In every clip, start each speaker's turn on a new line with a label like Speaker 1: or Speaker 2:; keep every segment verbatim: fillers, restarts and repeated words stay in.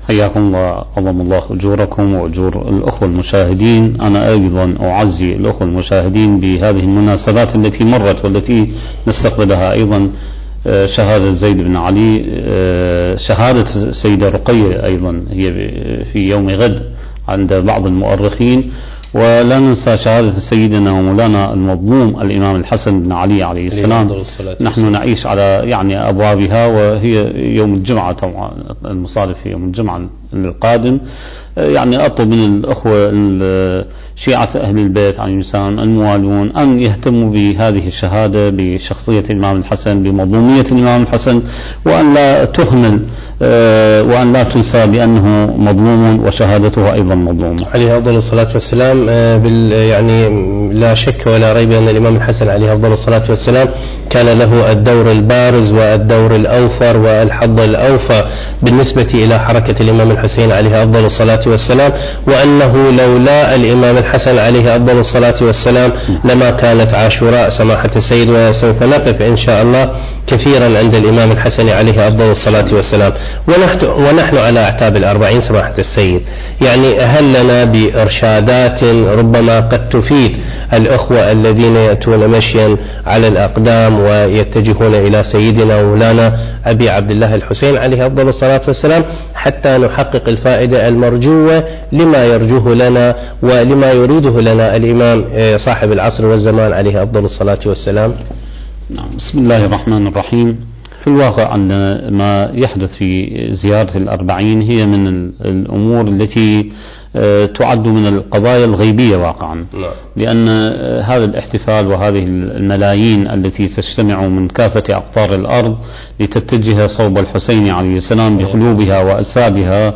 Speaker 1: حياكم الله، عظم الله أجوركم وأجور الأخوة المشاهدين. أنا أيضا أعزي الأخوة المشاهدين بهذه المناسبات التي مرت والتي نستقبلها أيضا شهادة زيد بن علي، شهادة السيدة رقية أيضا هي في يوم غد عند بعض المؤرخين، ولا ننسى شهادة سيدنا ومولانا المظلوم الإمام الحسن بن علي عليه السلام. نحن نعيش على يعني أبوابها، وهي يوم الجمعة طبعا المصادف في يوم الجمعة القادم. يعني أطلب من الأخوة شيعة أهل البيت عليه السلام الموالون أن يهتموا بهذه الشهادة بشخصية الإمام الحسن، بمظلومية الإمام الحسن، وأن لا تهمل وأن لا تنسى بأنه مظلوم وشهادته أيضا مظلومة.
Speaker 2: عليه أفضل الصلاة والسلام. يعني لا شك ولا ريب أن الإمام الحسن عليه أفضل الصلاة والسلام كان له الدور البارز والدور الأوفر والحظ الأوفى بالنسبة إلى حركة الإمام الحسين عليه أفضل الصلاة والسلام، وأنه لولا الإمام الحسن عليه أفضل الصلاة والسلام لما كانت عاشوراء سماحة السيد. وسوف نقف إن شاء الله كثيرا عند الإمام الحسن عليه أفضل الصلاة والسلام، ونحن, ونحن على أعتاب الأربعين سماحة السيد. يعني هل لنا بإرشادات ربما قد تفيد الأخوة الذين يأتون مشيا على الأقدام ويتجهون إلى سيدنا ومولانا أبي عبد الله الحسين عليه أفضل الصلاة والسلام، حتى نحقق الفائدة المرجوة لما يرجوه لنا ولما يريده لنا الإمام صاحب العصر والزمان عليه أفضل الصلاة والسلام؟
Speaker 1: نعم. بسم الله الرحمن الرحيم. في الواقع أن ما يحدث في زيارة الأربعين هي من الأمور التي تعد من القضايا الغيبية واقعا، لأن هذا الاحتفال وهذه الملايين التي تجتمع من كافة أقطار الأرض لتتجه صوب الحسين عليه السلام بقلوبها وأجسادها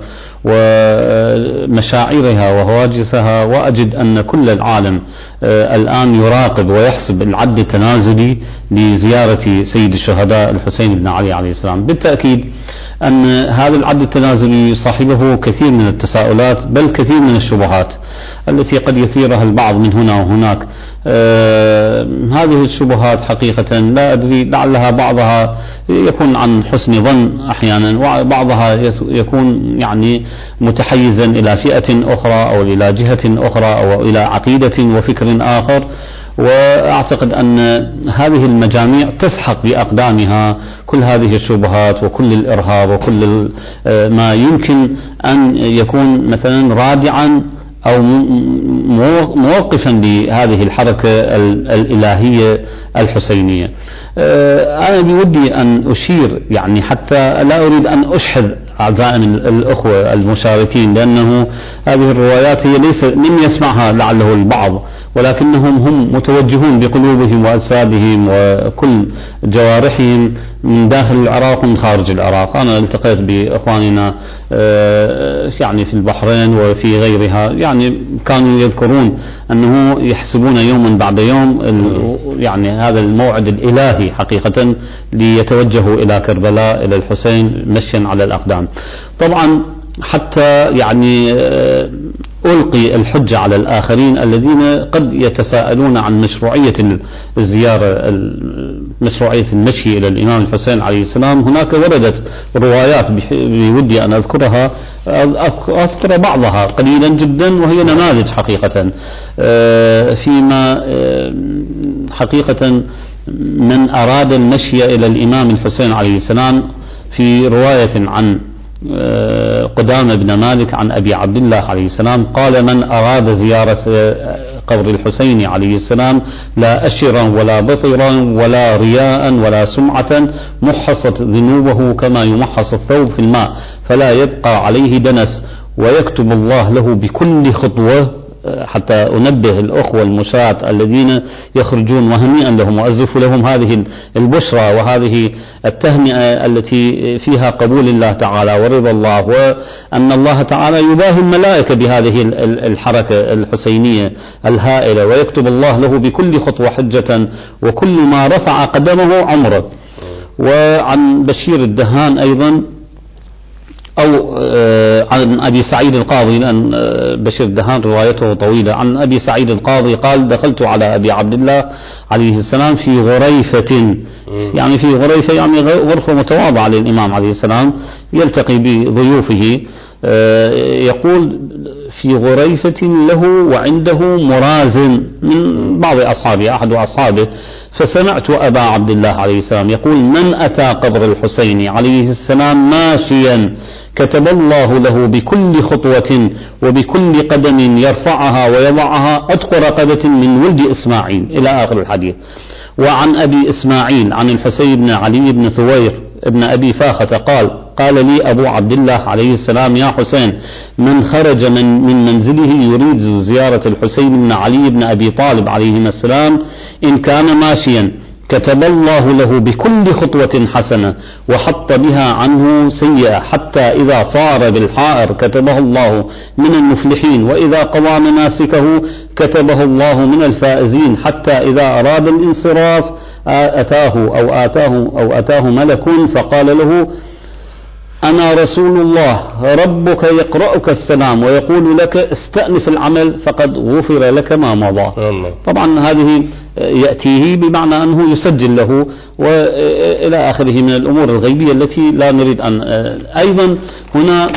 Speaker 1: ومشاعرها وهواجسها، وأجد أن كل العالم الآن يراقب ويحسب العد التنازلي لزيارة سيد الشهداء الحسين بن علي عليه السلام. بالتأكيد أن هذا العد التنازلي يصاحبه كثير من التساؤلات، بل كثير من الشبهات التي قد يثيرها البعض من هنا وهناك. آه هذه الشبهات حقيقة لا أدري، لعلها بعضها يكون عن حسن ظن أحيانا، وبعضها يكون يعني متحيزا إلى فئة أخرى أو إلى جهة أخرى أو إلى عقيدة وفكر آخر. وأعتقد أن هذه المجاميع تسحق بأقدامها كل هذه الشبهات وكل الإرهاب وكل ما يمكن أن يكون مثلا رادعا أو موقفا لهذه الحركة الإلهية الحسينية. أنا بودي أن أشير، يعني حتى لا أريد أن أشحذ أعزائي الأخوة المشاركين، لأنه هذه الروايات هي ليس من يسمعها لعله البعض، ولكنهم هم متوجهون بقلوبهم وأجسادهم وكل جوارحهم من داخل العراق ومن خارج العراق. أنا التقيت بإخواننا يعني في البحرين وفي غيرها، يعني كانوا يذكرون أنه يحسبون يوما بعد يوم يعني هذا الموعد الإلهي حقيقة ليتوجهوا إلى كربلاء إلى الحسين مشيا على الأقدام. طبعا حتى يعني ألقي الحجة على الآخرين الذين قد يتساءلون عن مشروعية الزيارة، مشروعية المشي إلى الإمام الحسين عليه السلام. هناك وردت روايات بودي أن أذكرها، أذكر بعضها قليلا جدا، وهي نماذج حقيقة فيما حقيقة من أراد المشي إلى الإمام الحسين عليه السلام. في رواية عن قدامة بن مالك عن أبي عبد الله عليه السلام قال: من أراد زيارة قبر الحسين عليه السلام لا أشرا ولا بطرا ولا رياء ولا سمعة محصت ذنوبه كما يمحص الثوب في الماء فلا يبقى عليه دنس، ويكتب الله له بكل خطوة. حتى أنبه الأخوة المشاة الذين يخرجون وهنيئا لهم وأزف لهم هذه البشرى وهذه التهنئة التي فيها قبول الله تعالى ورضا الله، وأن الله تعالى يباهي الملائكة بهذه الحركة الحسينية الهائلة، ويكتب الله له بكل خطوة حجة وكل ما رفع قدمه عمره. وعن بشير الدهان أيضا أو عن أبي سعيد القاضي، لأن بشير الدهان روايته طويلة، عن أبي سعيد القاضي قال: دخلت على أبي عبد الله عليه السلام في غريفة، يعني في غريفة يعني غرفة متواضعة للإمام عليه السلام، يلتقي بضيوفه يقول في غريفة له وعنده مرازن من بعض أصحابه أحد أصحابه، فسمعت أبا عبد الله عليه السلام يقول: من أتى قبر الحسين عليه السلام ماشيا كتب الله له بكل خطوة وبكل قدم يرفعها ويضعها عتق رقبة من ولد إسماعيل، إلى آخر الحديث. وعن أبي إسماعيل عن الحسين بن علي بن ثوير ابن أبي فاخة قال: قال لي أبو عبد الله عليه السلام: يا حسين، من خرج من, من منزله يريد زيارة الحسين بن علي بن أبي طالب عليهما السلام إن كان ماشيا كتب الله له بكل خطوة حسنة وحط بها عنه سيئة، حتى إذا صار بالحائر كتبه الله من المفلحين، وإذا قضى مناسكه كتبه الله من الفائزين، حتى إذا أراد الانصراف أتاه أو آتاه أو أتاه ملك فقال له: أنا رسول الله ربك يقرأك السلام ويقول لك استأنف العمل فقد غفر لك ما مضى. طبعا هذه يأتيه بمعنى أنه يسجل له وإلى آخره من الأمور الغيبية التي لا نريد أن. أيضا هنا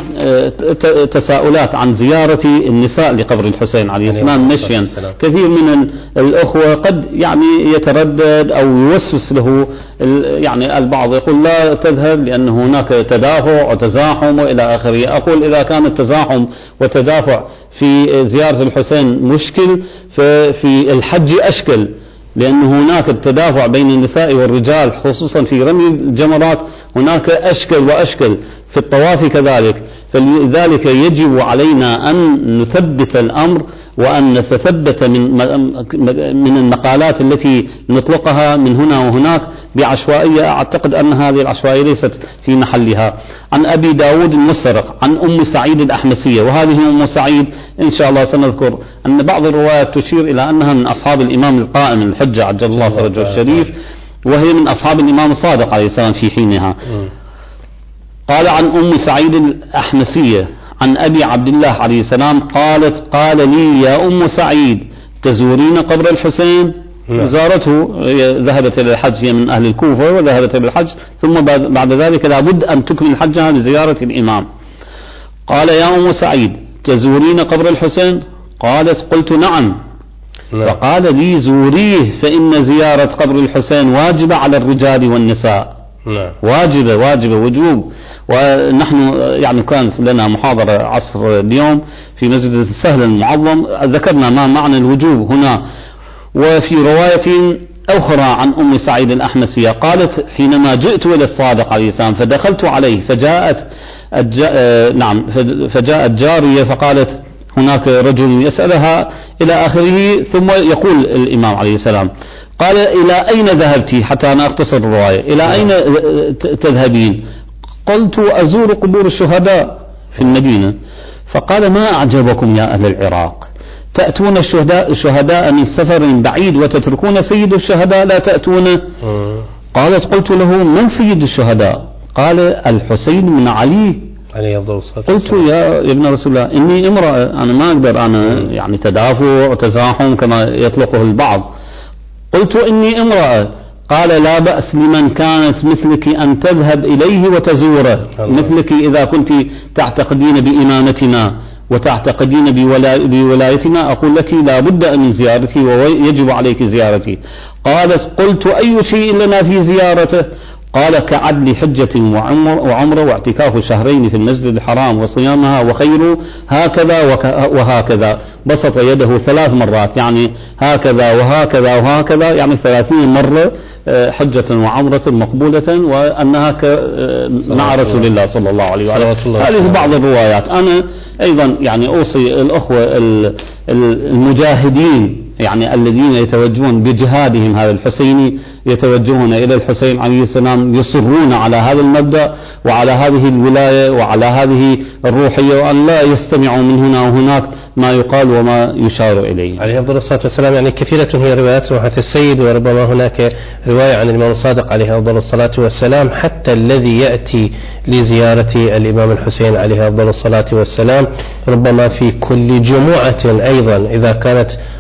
Speaker 1: تساؤلات عن زيارة النساء لقبر الحسين عليه السلام مشيا. كثير من الأخوة قد يعني يتردد أو يوسوس له، يعني البعض يقول لا تذهب لأن هناك تدافع وتزاحم وإلى آخره. أقول إذا كان التزاحم وتدافع في زيارة الحسين مشكل، ففي الحج أشكل، لأن هناك التدافع بين النساء والرجال خصوصا في رمي الجمرات هناك أشكل وأشكل، في الطواف كذلك. فلذلك يجب علينا أن نثبت الأمر وأن نتثبت من من المقالات التي نطلقها من هنا وهناك بعشوائية. أعتقد أن هذه العشوائية ليست في محلها. عن أبي داود المسترق عن أم سعيد الأحمسية، وهذه أم سعيد إن شاء الله سنذكر أن بعض الروايات تشير إلى أنها من أصحاب الإمام القائم الحجة عجل الله فرجه الشريف، وهي من أصحاب الإمام الصادق عليه السلام في حينها. قال عن أم سعيد الأحمسية عن أبي عبد الله عليه السلام قالت: قال لي يا أم سعيد تزورين قبر الحسين؟ زارته، ذهبت إلى الحج، هي من أهل الكوفة وذهبت إلى الحج، ثم بعد ذلك لابد أن تكمل حجها لزيارة الإمام. قال: يا أم سعيد تزورين قبر الحسين؟ قالت: قلت نعم. فقال لي: زوريه، فإن زيارة قبر الحسين واجبة على الرجال والنساء. واجبة واجبة وجوب. ونحن يعني كانت لنا محاضرة عصر اليوم في مسجد السهل المعظم، ذكرنا ما معنى الوجوب هنا. وفي رواية أخرى عن أم سعيد الأحمسية قالت: حينما جئت إلى الصادق عليه السلام فدخلت عليه فجاءت الج... نعم فجاءت جارية فقالت: هناك رجل يسألها إلى آخره، ثم يقول الإمام عليه السلام: قال: إلى أين ذهبت؟ حتى أنا أختصر الرواية، إلى أين تذهبين؟ قلت: أزور قبور الشهداء في المدينة. فقال: ما أعجبكم يا أهل العراق، تأتون الشهداء, الشهداء من سفر بعيد وتتركون سيد الشهداء لا تأتونه؟ قالت: قلت له: من سيد الشهداء؟ قال: الحسين بن علي عليه أفضل الصلاة والسلام. قلت: يا ابن رسول الله إني امرأة، أنا ما أقدر أنا يعني تدافع وتزاحم كما يطلقه البعض. قلت: إني امرأة. قال: لا بأس لمن كانت مثلك أن تذهب إليه وتزوره، مثلك إذا كنت تعتقدين بإمامتنا وتعتقدين بولايتنا أقول لك لا بد من زيارتي ويجب عليك زيارتي. قالت: قلت: أي شيء لنا في زيارته؟ قال: كعدل حجة وعمرة واعتكاف شهرين في المسجد الحرام وصيامها وخير هكذا وهكذا. بسط يده ثلاث مرات، يعني هكذا وهكذا وهكذا، يعني ثلاثين مرة حجة وعمرة مقبولة، وأنها مع رسول الله صلى الله عليه وسلم. هذه بعض الروايات. أنا أيضا يعني أوصي الأخوة المجاهدين يعني الذين يتوجهون بجهادهم هذا الحسيني، يتوجهون إلى الحسين عليه السلام، يصرون على هذا المبدأ وعلى هذه الولاية وعلى هذه الروحية، وأن لا يستمعوا من هنا وهناك ما يقال وما يشار إليه.
Speaker 2: عليه أفضل الصلاة والسلام. يعني كثيرة هي روايات روحة السيد، وربما هناك رواية عن الإمام الصادق عليه أفضل الصلاة والسلام حتى الذي يأتي لزيارة الإمام الحسين عليه أفضل الصلاة والسلام ربما في كل جمعة أيضا إذا كانت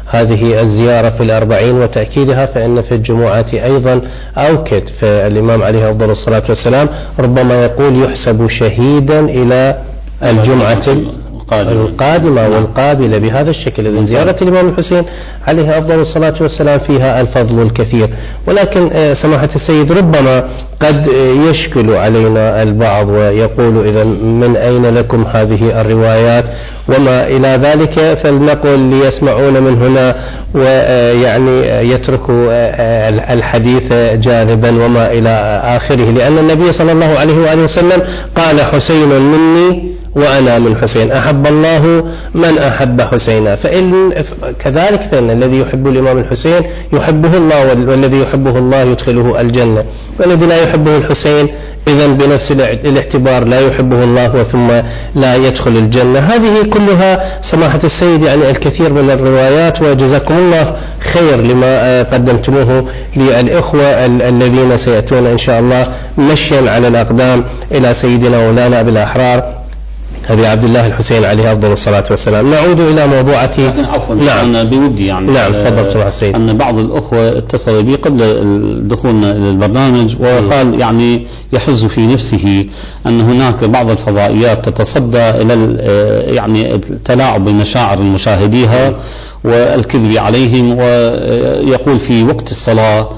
Speaker 2: هذه الزيارة في الأربعين وتأكيدها، فإن في الجمعات أيضا أوكد فالإمام عليه أفضل الصلاة والسلام ربما يقول يحسب شهيدا إلى الجمعة القادمة والقابلة بهذا الشكل. إذن زيارة الإمام الحسين عليه أفضل الصلاة والسلام فيها الفضل الكثير. ولكن سماحة السيد ربما قد يشكل علينا البعض ويقول إذا من أين لكم هذه الروايات وما إلى ذلك، فلنقل ليسمعون من هنا ويعني يتركوا الحديث جانبا وما إلى آخره، لأن النبي صلى الله عليه وآله وسلم قال حسين مني وأنا من حسين، أحب الله من أحب حسينا. فإن كذلك فإن الذي يحب الإمام الحسين يحبه الله، والذي يحبه الله يدخله الجنة، والذي لا يحبه الحسين إذن بنفس الاعتبار لا يحبه الله وثم لا يدخل الجنة. هذه كلها سماحة السيد يعني الكثير من الروايات، وجزاكم الله خير لما قدمتموه للإخوة الذين سيأتون إن شاء الله مشيا على الأقدام إلى سيدنا مولانا أبي الأحرار أبي عبد الله الحسين عليه أفضل الصلاة والسلام. نعود إلى موضوعتي.
Speaker 1: نعم. أنا بودي يعني
Speaker 2: نعم تفضل سماحة السيد.
Speaker 1: أن بعض الأخوة اتصل بي قبل دخولنا إلى البرنامج وقال يعني يحز في نفسه أن هناك بعض الفضائيات تتصدى إلى يعني التلاعب بمشاعر مشاهديها والكذب عليهم، ويقول في وقت الصلاة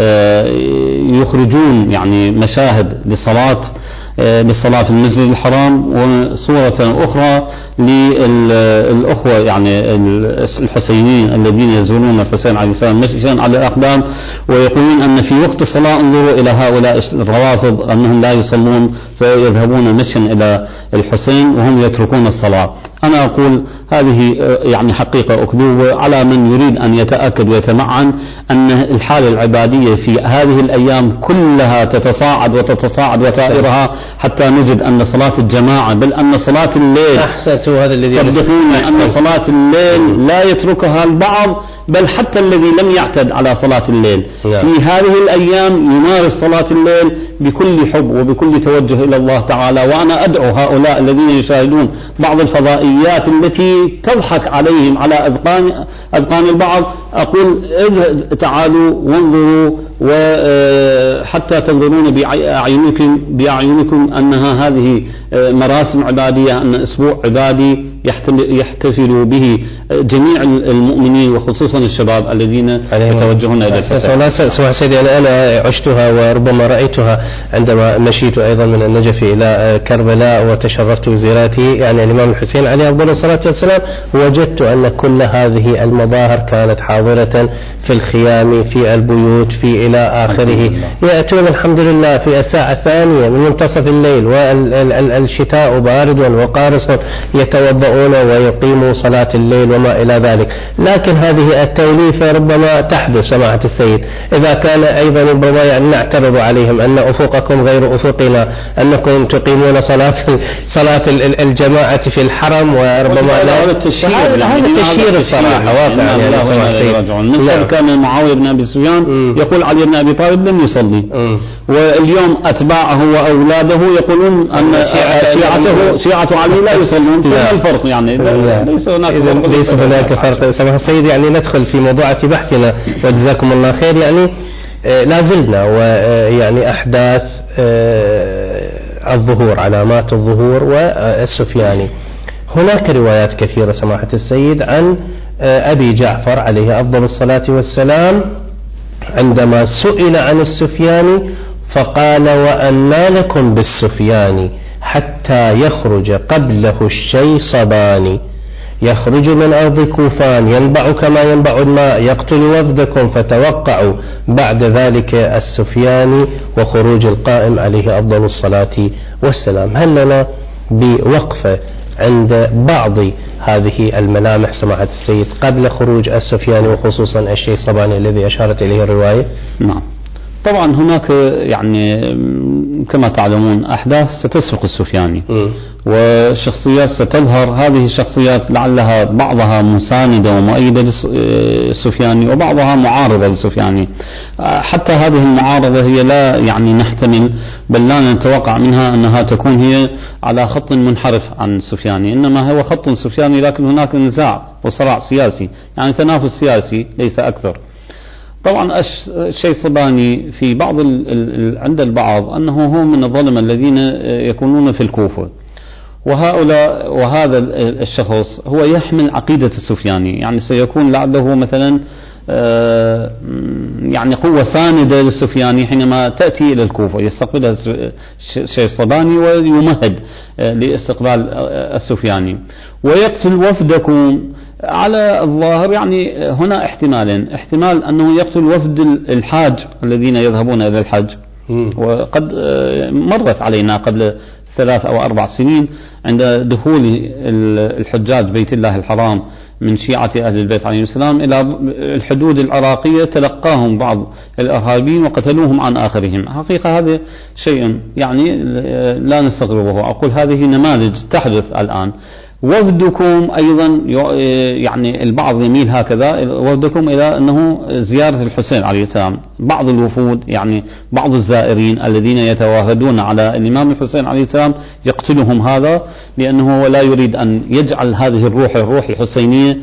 Speaker 1: يخرجون يعني مشاهد لصلاة للصلاة في المسجد الحرام، وصورة أخرى للأخوة يعني الحسينيين الذين يزورون الحسين عليه السلام مشيا على الأقدام، ويقولون أن في وقت الصلاة انظروا إلى هؤلاء الروافض أنهم لا يصلون فيذهبون مشيا إلى الحسين وهم يتركون الصلاة. أنا أقول هذه يعني حقيقة أكذوبة على من يريد أن يتأكد ويتمعن أن الحالة العبادية في هذه الأيام كلها تتصاعد وتتصاعد وتائرها حتى نجد أن صلاة الجماعة بل أن صلاة الليل
Speaker 2: أحسنتوا هذا الذي
Speaker 1: صدقوني أن صلاة الليل لا يتركها البعض، بل حتى الذي لم يعتد على صلاة الليل في هذه الأيام يمارس صلاة الليل بكل حب وبكل توجه إلى الله تعالى. وأنا أدعو هؤلاء الذين يشاهدون بعض الفضائيات التي تضحك عليهم على أذقان أذقان البعض، أقول تعالوا وانظروا وحتى تنظرون بأعينكم بأعينكم أنها هذه مراسم عبادية، أن أسبوع عبادي يحتفل به جميع المؤمنين وخصوصا الشباب الذين يتوجهون إلى الحسين.
Speaker 2: سمع سيدي أنا, أنا عشتها وربما رأيتها عندما مشيت أيضا من النجف إلى كربلاء وتشرفت بزيارته يعني الإمام الحسين عليه أفضل الصلاة والسلام، وجدت أن كل هذه المظاهر كانت حاضرة في الخيام في البيوت في إلى آخره. يأتون الحمد لله في الساعة الثانية من منتصف الليل والشتاء بارد وقارص يتوضؤون ويقيموا صلاة الليل وما إلى ذلك. لكن هذه التوليفة ربما تحدث سماحة السيد إذا كان أيضا ربما يعني نعترض عليهم أن أفقكم غير أفقنا، أنكم تقيمون صلاة صلاة الجماعة في الحرم وربما لا
Speaker 1: هذا التشهير
Speaker 2: هذا التشهير الصراحة واقع
Speaker 1: يعني كان معاوية بن أبي سفيان يقول علي بن أبي طالب لم يصلي، واليوم أتباعه وأولاده يقولون أن شيعته شيعة علي لا يصلون. فما الفرق يعني؟ ليس هناك فرق.
Speaker 2: ليس هناك فرق سماحة السيد. يعني ندخل في موضوعة بحثنا وجزاكم الله خير. يعني لا زلنا ويعني أحداث الظهور علامات الظهور والسفياني. هناك روايات كثيرة سماحة السيد عن أبي جعفر عليه أفضل الصلاة والسلام عندما سئل عن السفياني فقال وأنى لكم بالسفياني حتى يخرج قبله الشيصباني يخرج من أرض كوفان ينبع كما ينبع الماء يقتل وفدكم فتوقعوا بعد ذلك السفياني وخروج القائم عليه أفضل الصلاة والسلام. هل لنا بوقفة عند بعض هذه الملامح سماحة السيد قبل خروج السفياني وخصوصا الشيصباني الذي أشارت إليه الرواية؟
Speaker 1: نعم طبعا هناك يعني كما تعلمون أحداث ستسبق السفياني
Speaker 2: م.
Speaker 1: وشخصيات ستظهر. هذه الشخصيات لعلها بعضها مساندة ومؤيدة للسفياني وبعضها معارضة للسفياني. حتى هذه المعارضة هي لا يعني نحتمل بل لا نتوقع منها أنها تكون هي على خط منحرف عن السفياني، إنما هو خط سفياني لكن هناك نزاع وصراع سياسي، يعني تنافس سياسي ليس أكثر. طبعا الشيصباني في بعض ال ال عند البعض أنه هو من الظلمة الذين يكونون في الكوفة، وهؤلاء وهذا الشخص هو يحمل عقيدة السفياني، يعني سيكون لعله مثلا يعني قوة ساندة للسفياني حينما تأتي إلى الكوفة، يستقبلها الشيصباني ويمهد لاستقبال السفياني ويقتل وفدكم. على الظاهر يعني هنا احتمالين: احتمال أنه يقتل وفد الحاج الذين يذهبون إلى الحج، وقد مرت علينا قبل ثلاث أو أربع سنين عند دخول الحجاج بيت الله الحرام من شيعة أهل البيت عليهم السلام إلى الحدود العراقية، تلقاهم بعض الإرهابيين وقتلوهم عن آخرهم. حقيقة هذا شيء يعني لا نستغربه، أقول هذه نماذج تحدث الآن. وفدكم أيضا يعني البعض يميل هكذا، وفدكم إلى أنه زيارة الحسين عليه السلام. بعض الوفود يعني بعض الزائرين الذين يتوافدون على الإمام الحسين عليه السلام يقتلهم هذا، لأنه لا يريد أن يجعل هذه الروح الروح الحسينية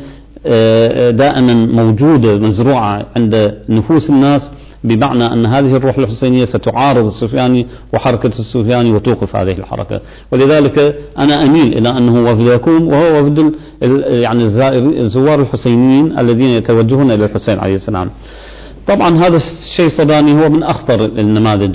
Speaker 1: دائما موجودة مزروعة عند نفوس الناس، بمعنى أن هذه الروح الحسينية ستعارض السفياني وحركة السفياني وتوقف هذه الحركة. ولذلك أنا أميل إلى أنه وفدكم، وهو وفد يعني الزوار الحسينيين الذين يتوجهون إلى الحسين عليه السلام. طبعا هذا الشيصباني هو من أخطر النماذج،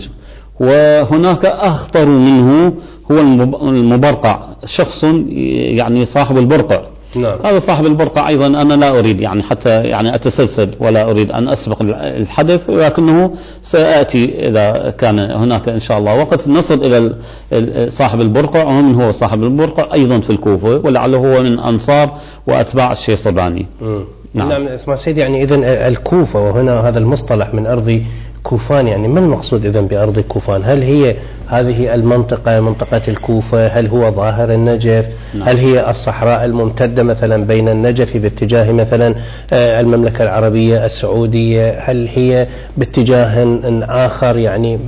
Speaker 1: وهناك أخطر منه هو المبرقع، شخص يعني صاحب البرقع.
Speaker 2: نعم.
Speaker 1: هذا صاحب البرقع أيضا أنا لا أريد يعني حتى يعني أتسلسل ولا أريد أن أسبق الحدث، ولكنه سأأتي إذا كان هناك إن شاء الله وقت نصل إلى صاحب البرقع، ومن هو صاحب البرقع أيضا في الكوفة، ولعله هو من أنصار وأتباع الشيصباني.
Speaker 2: نعم. نعم اسمع سيدي، يعني إذن الكوفة، وهنا هذا المصطلح من أرض كوفان، يعني ما المقصود إذن بأرض كوفان؟ هل هي هذه المنطقة منطقة الكوفة؟ هل هو ظاهر النجف؟ نعم. هل هي الصحراء الممتدة مثلا بين النجف باتجاه مثلا المملكة العربية السعودية؟ هل هي باتجاه آخر؟ يعني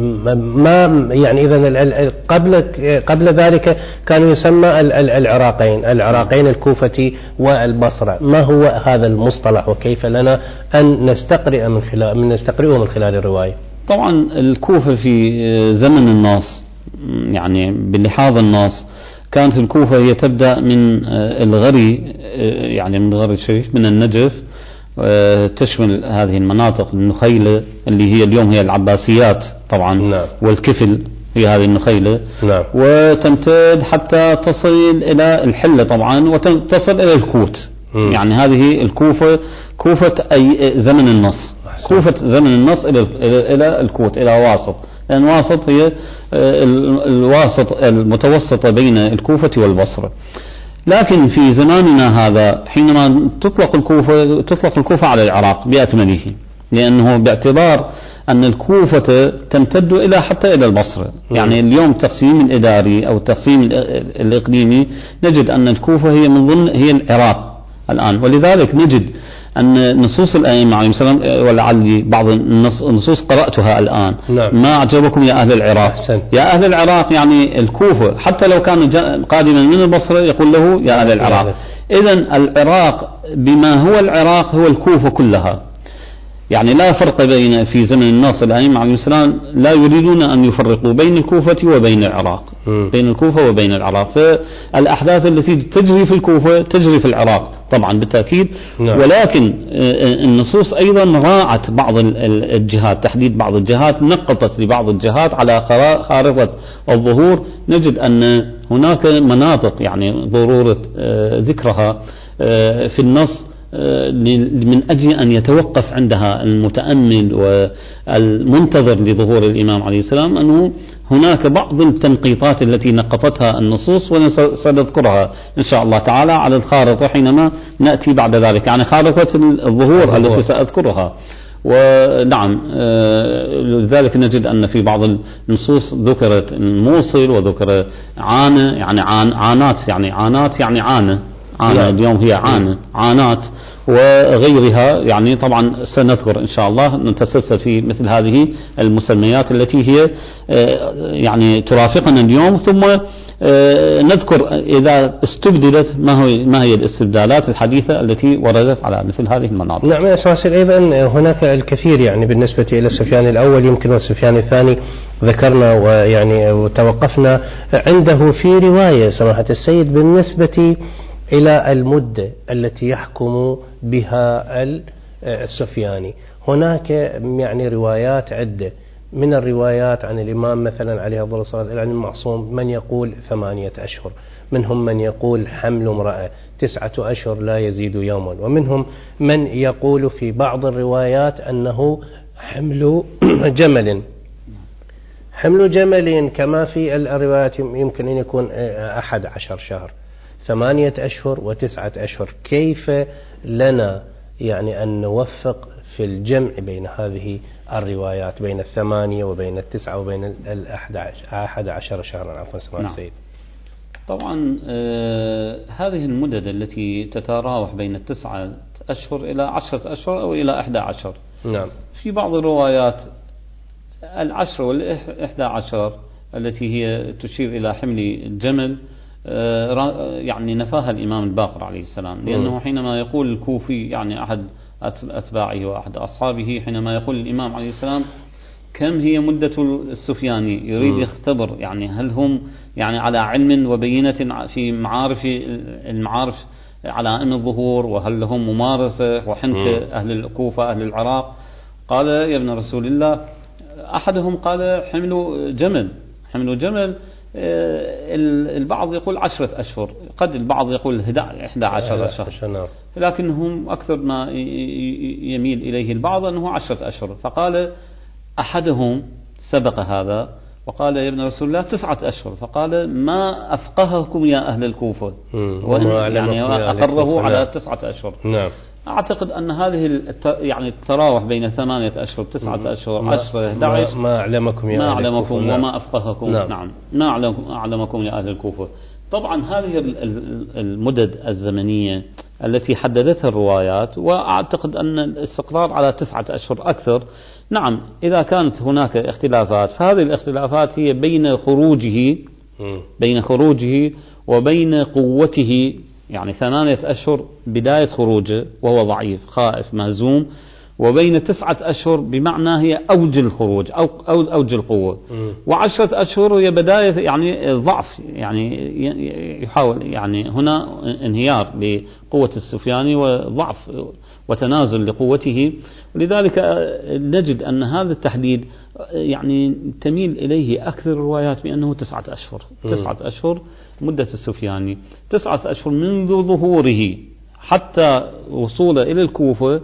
Speaker 2: ما يعني إذن قبل قبل ذلك كانوا يسمى العراقين العراقين الكوفة والبصرة. ما هو هذا المصطلح وكيف لنا أن نستقرئ من خلال من نستقرئه من خلال الرواية؟
Speaker 1: طبعا الكوفة في زمن الناص يعني بلحاظ الناص كانت الكوفة هي تبدأ من الغري، يعني من الغري الشريف من النجف، تشمل هذه المناطق النخيلة اللي هي اليوم هي العباسيات طبعا. نعم. والكفل هي هذه النخيلة. نعم. وتمتد حتى تصل إلى الحلة طبعا وتصل إلى الكوت. م. يعني هذه الكوفة كوفة أي زمن النص، كوفة زمن النص إلى إلى الكوت، إلى واسط، لأن واسط هي الواسط المتوسطة بين الكوفة والبصرة. لكن في زماننا هذا حينما تطلق الكوفة تطلق الكوفة على العراق بأكمله، لأنه باعتبار أن الكوفة تمتد إلى حتى إلى البصرة. يعني اليوم التقسيم الإداري أو التقسيم الإقليمي نجد أن الكوفة هي من ضمن هي العراق الآن، ولذلك نجد أن نصوص الأئمة عليهم السلام، ولعلي بعض النصوص قرأتها الآن. نعم. ما أعجبكم يا أهل العراق؟ أحسن. يا أهل العراق يعني الكوفة، حتى لو كان قادما من البصرة يقول له يا أهل العراق. إذن العراق بما هو العراق هو الكوفة كلها، يعني لا فرق بين في زمن الناصر الأئمة عليهم السلام لا يريدون أن يفرقوا بين الكوفة وبين العراق، م. بين الكوفة وبين العراق. فالأحداث التي تجري في الكوفة تجري في العراق طبعا بالتأكيد. نعم. ولكن النصوص أيضا راعت بعض الجهات، تحديد بعض الجهات، نقطت لبعض الجهات على خارطة الظهور. نجد أن هناك مناطق يعني ضرورة ذكرها في النص من أجل أن يتوقف عندها المتأمل والمنتظر لظهور الإمام عليه السلام، أنه هناك بعض التنقيطات التي نقطتها النصوص وسنذكرها إن شاء الله تعالى على الخارطة حينما نأتي بعد ذلك، يعني خارطة الظهور التي سأذكرها. ونعم لذلك نجد أن في بعض النصوص ذكرت الموصل وذكر عانة، يعني عان عانات يعني عانات يعني عانة عانة اليوم هي عانة عانات وغيرها. يعني طبعا سنذكر إن شاء الله نتسلسل في مثل هذه المسميات التي هي يعني ترافقنا اليوم، ثم نذكر إذا استبدلت ما هي ما هي الاستبدالات الحديثة التي وردت على مثل هذه المناطق.
Speaker 2: نعم يا سماسل، أيضا هناك الكثير يعني بالنسبة إلى السفيان الأول يمكن والسفيان الثاني ذكرنا ويعني وتوقفنا عنده في رواية سماحة السيد بالنسبة إلى المدة التي يحكم بها السفياني. هناك يعني روايات عدة، من الروايات عن الإمام مثلا عليه أفضل الصلاة والسلام عن المعصوم من يقول ثمانية أشهر، منهم من يقول حمل امرأة تسعة أشهر لا يزيد يوما، ومنهم من يقول في بعض الروايات أنه حمل جمل حمل جمل كما في الروايات يمكن أن يكون أحد عشر شهر، ثمانية أشهر وتسعة أشهر. كيف لنا يعني أن نوفق في الجمع بين هذه الروايات، بين الثمانية وبين التسعة وبين الأحد عشر شهرا؟ عفوا سماحة
Speaker 1: نعم.
Speaker 2: السيد.
Speaker 1: طبعا آه هذه المدد التي تتراوح بين التسعة أشهر إلى عشرة أشهر أو إلى أحد عشر.
Speaker 2: نعم.
Speaker 1: في بعض الروايات العشر والإحدى عشر التي هي تشير إلى حمل الجمل يعني نفاها الإمام الباقر عليه السلام، لأنه حينما يقول الكوفي يعني أحد أتباعه وأحد أصحابه حينما يقول الإمام عليه السلام كم هي مدة السفياني، يريد يختبر يعني هل هم يعني على علم وبينة في معارف المعارف علائم الظهور، وهل لهم ممارسة وحنك أهل الكوفة أهل العراق. قال يا ابن رسول الله أحدهم قال حمل جمل حمل جمل البعض يقول عشرة أشهر، قد البعض يقول إحدى عشر شهر، لكنهم أكثر ما يميل إليه البعض أنه عشرة أشهر. فقال أحدهم سبق هذا وقال يا ابن رسول الله تسعة أشهر، فقال ما أفقهكم يا أهل الكوفة، وإن يعني أقره على تسعة أشهر.
Speaker 2: نعم.
Speaker 1: أعتقد أن هذه الت... يعني التراوح بين ثمانية أشهر تسعة أشهر عشرة أحد عشر
Speaker 2: ما أعلمكم يا
Speaker 1: ما
Speaker 2: أهل
Speaker 1: أعلمكم
Speaker 2: الكوفة.
Speaker 1: وما أفقهكم. نعم, نعم. ما أعلمكم يا أهل الكوفة. طبعا هذه المدد الزمنية التي حددتها الروايات، وأعتقد أن الاستقرار على تسعة أشهر أكثر. نعم إذا كانت هناك اختلافات فهذه الاختلافات هي بين خروجه بين خروجه وبين قوته، يعني ثمانية أشهر بداية خروجه وهو ضعيف خائف مهزوم، وبين تسعة أشهر بمعنى هي أوج الخروج أو أوج القوة، وعشرة أشهر هي بداية يعني ضعف، يعني يحاول يعني هنا انهيار لقوة السفياني وضعف وتنازل لقوته. لذلك نجد أن هذا التحديد يعني تميل إليه أكثر الروايات بأنه تسعة أشهر تسعة أشهر مدة السفياني، تسعة أشهر منذ ظهوره حتى وصوله إلى الكوفة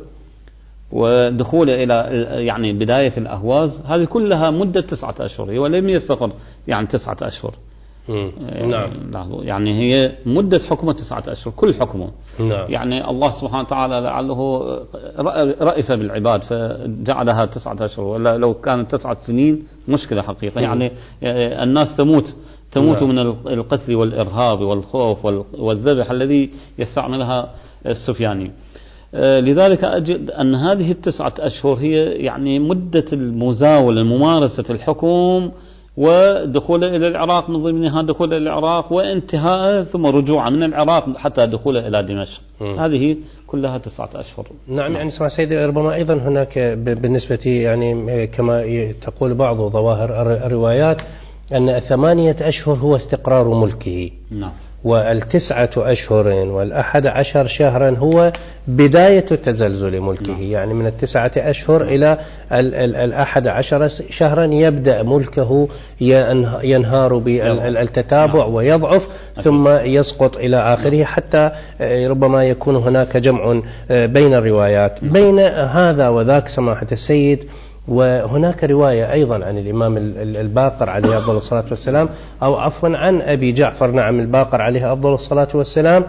Speaker 1: ودخوله إلى يعني بداية الأهواز، هذه كلها مدة تسعة أشهر، ولم يستقر يعني تسعة أشهر.
Speaker 2: نعم.
Speaker 1: يعني هي مدة حكمه تسعة أشهر كل حكمه.
Speaker 2: نعم.
Speaker 1: يعني الله سبحانه وتعالى لعله رأف بالعباد فجعلها تسعة أشهر، ولا لو كانت تسعة سنين مشكلة حقيقة. يعني الناس تموت تموت من القتل والإرهاب والخوف والذبح الذي يستعملها السفياني. لذلك أجد أن هذه التسعة أشهر هي يعني مدة المزاولة ممارسة الحكم ودخوله إلى العراق، من ضمنها دخوله إلى العراق وانتهاء ثم رجوعه من العراق حتى دخوله إلى دمشق. م. هذه كلها تسعة أشهر.
Speaker 2: نعم. يعني سمع سيدي ربما أيضا هناك بالنسبة يعني كما تقول بعض ظواهر الروايات أن ثمانية أشهر هو استقرار ملكه.
Speaker 1: نعم.
Speaker 2: والتسعة أشهر والأحد عشر شهرا هو بداية تزلزل ملكه. نعم. يعني من التسعة أشهر إلى الأحد عشر شهرا يبدأ ملكه ينهار بالتتابع. نعم. ويضعف ثم يسقط إلى آخره حتى ربما يكون هناك جمع بين الروايات. نعم. بين هذا وذاك سماحة السيد وهناك رواية أيضا عن الإمام الباقر عليه أفضل الصلاة والسلام، أو عفوا عن أبي جعفر نعم الباقر عليه أفضل الصلاة والسلام،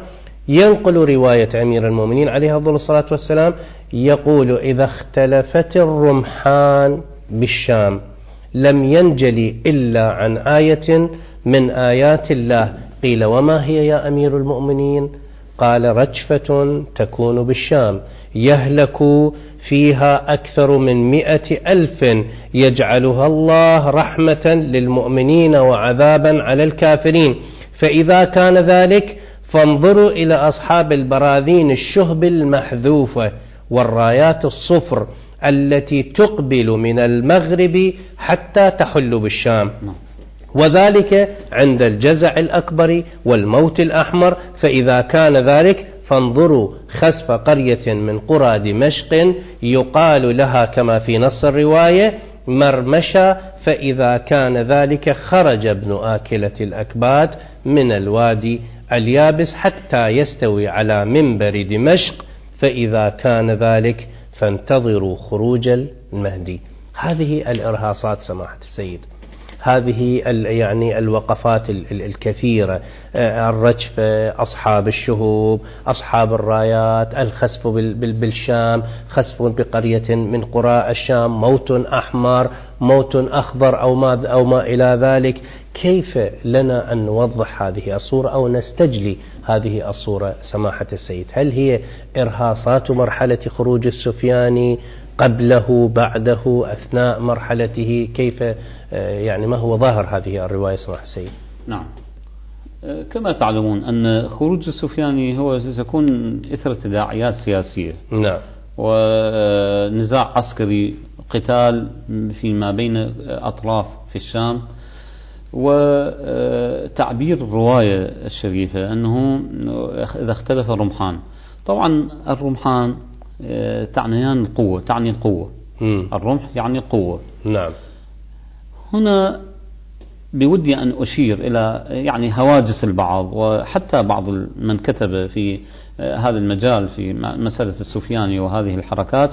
Speaker 2: ينقل رواية أمير المؤمنين عليه أفضل الصلاة والسلام يقول: إذا اختلفت الرمحان بالشام لم ينجلي إلا عن آية من آيات الله. قيل: وما هي يا أمير المؤمنين؟ قال: رجفة تكون بالشام يهلك فيها أكثر من مئة ألف يجعلها الله رحمة للمؤمنين وعذابا على الكافرين، فإذا كان ذلك فانظروا إلى أصحاب البراذين الشهب المحذوفة والرايات الصفر التي تقبل من المغرب حتى تحل بالشام، وذلك عند الجزع الأكبر والموت الأحمر. فإذا كان ذلك فانظروا خسف قرية من قرى دمشق يقال لها كما في نص الرواية مرمشة، فإذا كان ذلك خرج ابن آكلة الأكباد من الوادي اليابس حتى يستوي على منبر دمشق، فإذا كان ذلك فانتظروا خروج المهدي. هذه الإرهاصات سماحة السيد، هذه يعني الوقفات الكثيرة، الرجف، أصحاب الشهوب، أصحاب الرايات، الخسف بالشام، خسف بقرية من قرى الشام، موت أحمر، موت أخضر أو ما, أو ما إلى ذلك. كيف لنا أن نوضح هذه الصورة أو نستجلي هذه الصورة سماحة السيد؟ هل هي إرهاصات مرحلة خروج السفياني، قبله، بعده، أثناء مرحلته؟ كيف يعني ما هو ظاهر هذه الرواية سماحة السيد؟
Speaker 1: نعم، كما تعلمون أن خروج السفياني هو سيكون إثر تداعيات سياسية، نعم، ونزاع عسكري، قتال فيما بين أطراف في الشام. وتعبير الرواية الشريفة أنه إذا اختلف الرمحان، طبعا الرمحان تعنيان القوة، تعني القوة، م. الرمح يعني القوة، نعم. هنا بودي أن أشير إلى يعني هواجس البعض، وحتى بعض من كتب في هذا المجال في مسألة السفياني وهذه الحركات،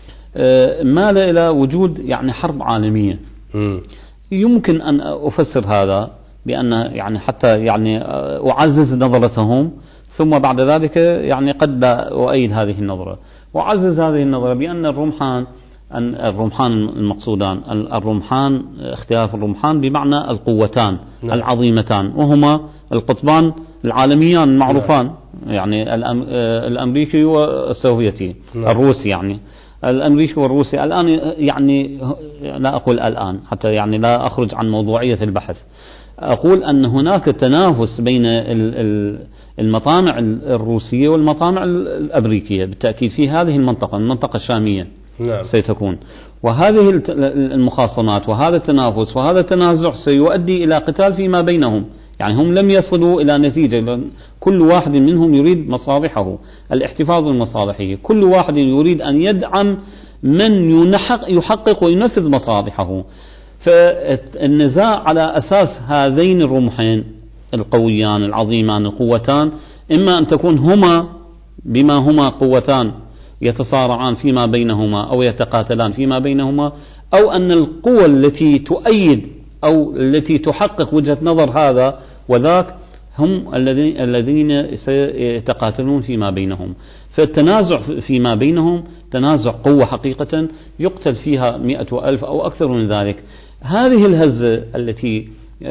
Speaker 1: مال إلى وجود يعني حرب عالمية. م. يمكن أن أفسر هذا بأن يعني حتى يعني أعزز نظرتهم، ثم بعد ذلك يعني قد لا أؤيد هذه النظرة، وأعزز هذه النظرة بأن الرمحان أن الرمحان المقصودان الرمحان اختلاف الرمحان بمعنى القوتان، نعم، العظيمتان، وهما القطبان العالميان المعروفان، نعم، يعني الأمريكي والسوفيتي، نعم، الروسي، يعني الأمريكي والروسي. الآن يعني لا أقول الآن حتى يعني لا أخرج عن موضوعية البحث، أقول أن هناك تنافس بين المطامع الروسية والمطامع الأمريكية بالتأكيد في هذه المنطقة، المنطقة الشامية، نعم، سيتكون، وهذه المخاصمات وهذا التنافس وهذا التنازع سيؤدي إلى قتال فيما بينهم. يعني هم لم يصلوا إلى نتيجة، كل واحد منهم يريد مصالحه، الاحتفاظ بمصالحه، كل واحد يريد أن يدعم من يحقق وينفذ مصالحه. فالنزاع على أساس هذين الرمحين القويان العظيمان القوتان، إما أن تكون هما بما هما قوتان يتصارعان فيما بينهما أو يتقاتلان فيما بينهما، أو أن القوى التي تؤيد أو التي تحقق وجهة نظر هذا وذاك هم الذين الذين سيتقاتلون فيما بينهم. فالتنازع فيما بينهم تنازع قوة حقيقة يقتل فيها مئة ألف أو أكثر من ذلك. هذه الهزة التي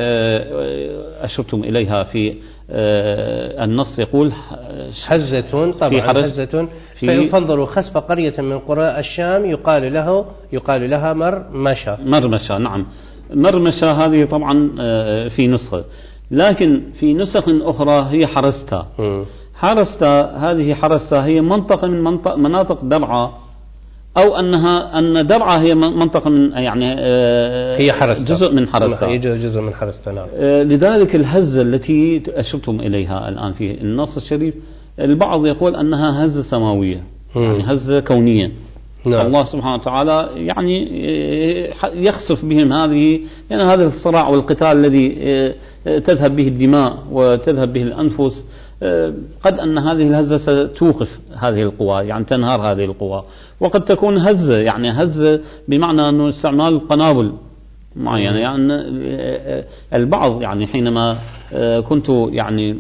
Speaker 1: أشرتم إليها في النص يقول
Speaker 2: هزة، طبعا هزة، فانظروا خسف قرية من قرى الشام يقال له يقال لها مرمشة.
Speaker 1: مرمشة، نعم، مرمشة هذه طبعا في نسخة، لكن في نسخ أخرى هي حرستا. حرستا هذه حرستا هي منطقة من منطق مناطق درعا، أو أنها أن درعا هي منطقة من يعني
Speaker 2: هي حرستا،
Speaker 1: جزء من حرستا،
Speaker 2: هي جزء من حرستا، نعم.
Speaker 1: لذلك الهزة التي أشرتم إليها الآن في النص الشريف البعض يقول أنها هزة سماوية، يعني هزة كونية، نعم. الله سبحانه وتعالى يعني يخسف بهم هذه، يعني هذا الصراع والقتال الذي تذهب به الدماء وتذهب به الأنفس، قد أن هذه الهزة ستوقف هذه القوى، يعني تنهار هذه القوى، وقد تكون هزة يعني هزة بمعنى أنه استعمال قنابل معينة. يعني البعض يعني حينما كنت يعني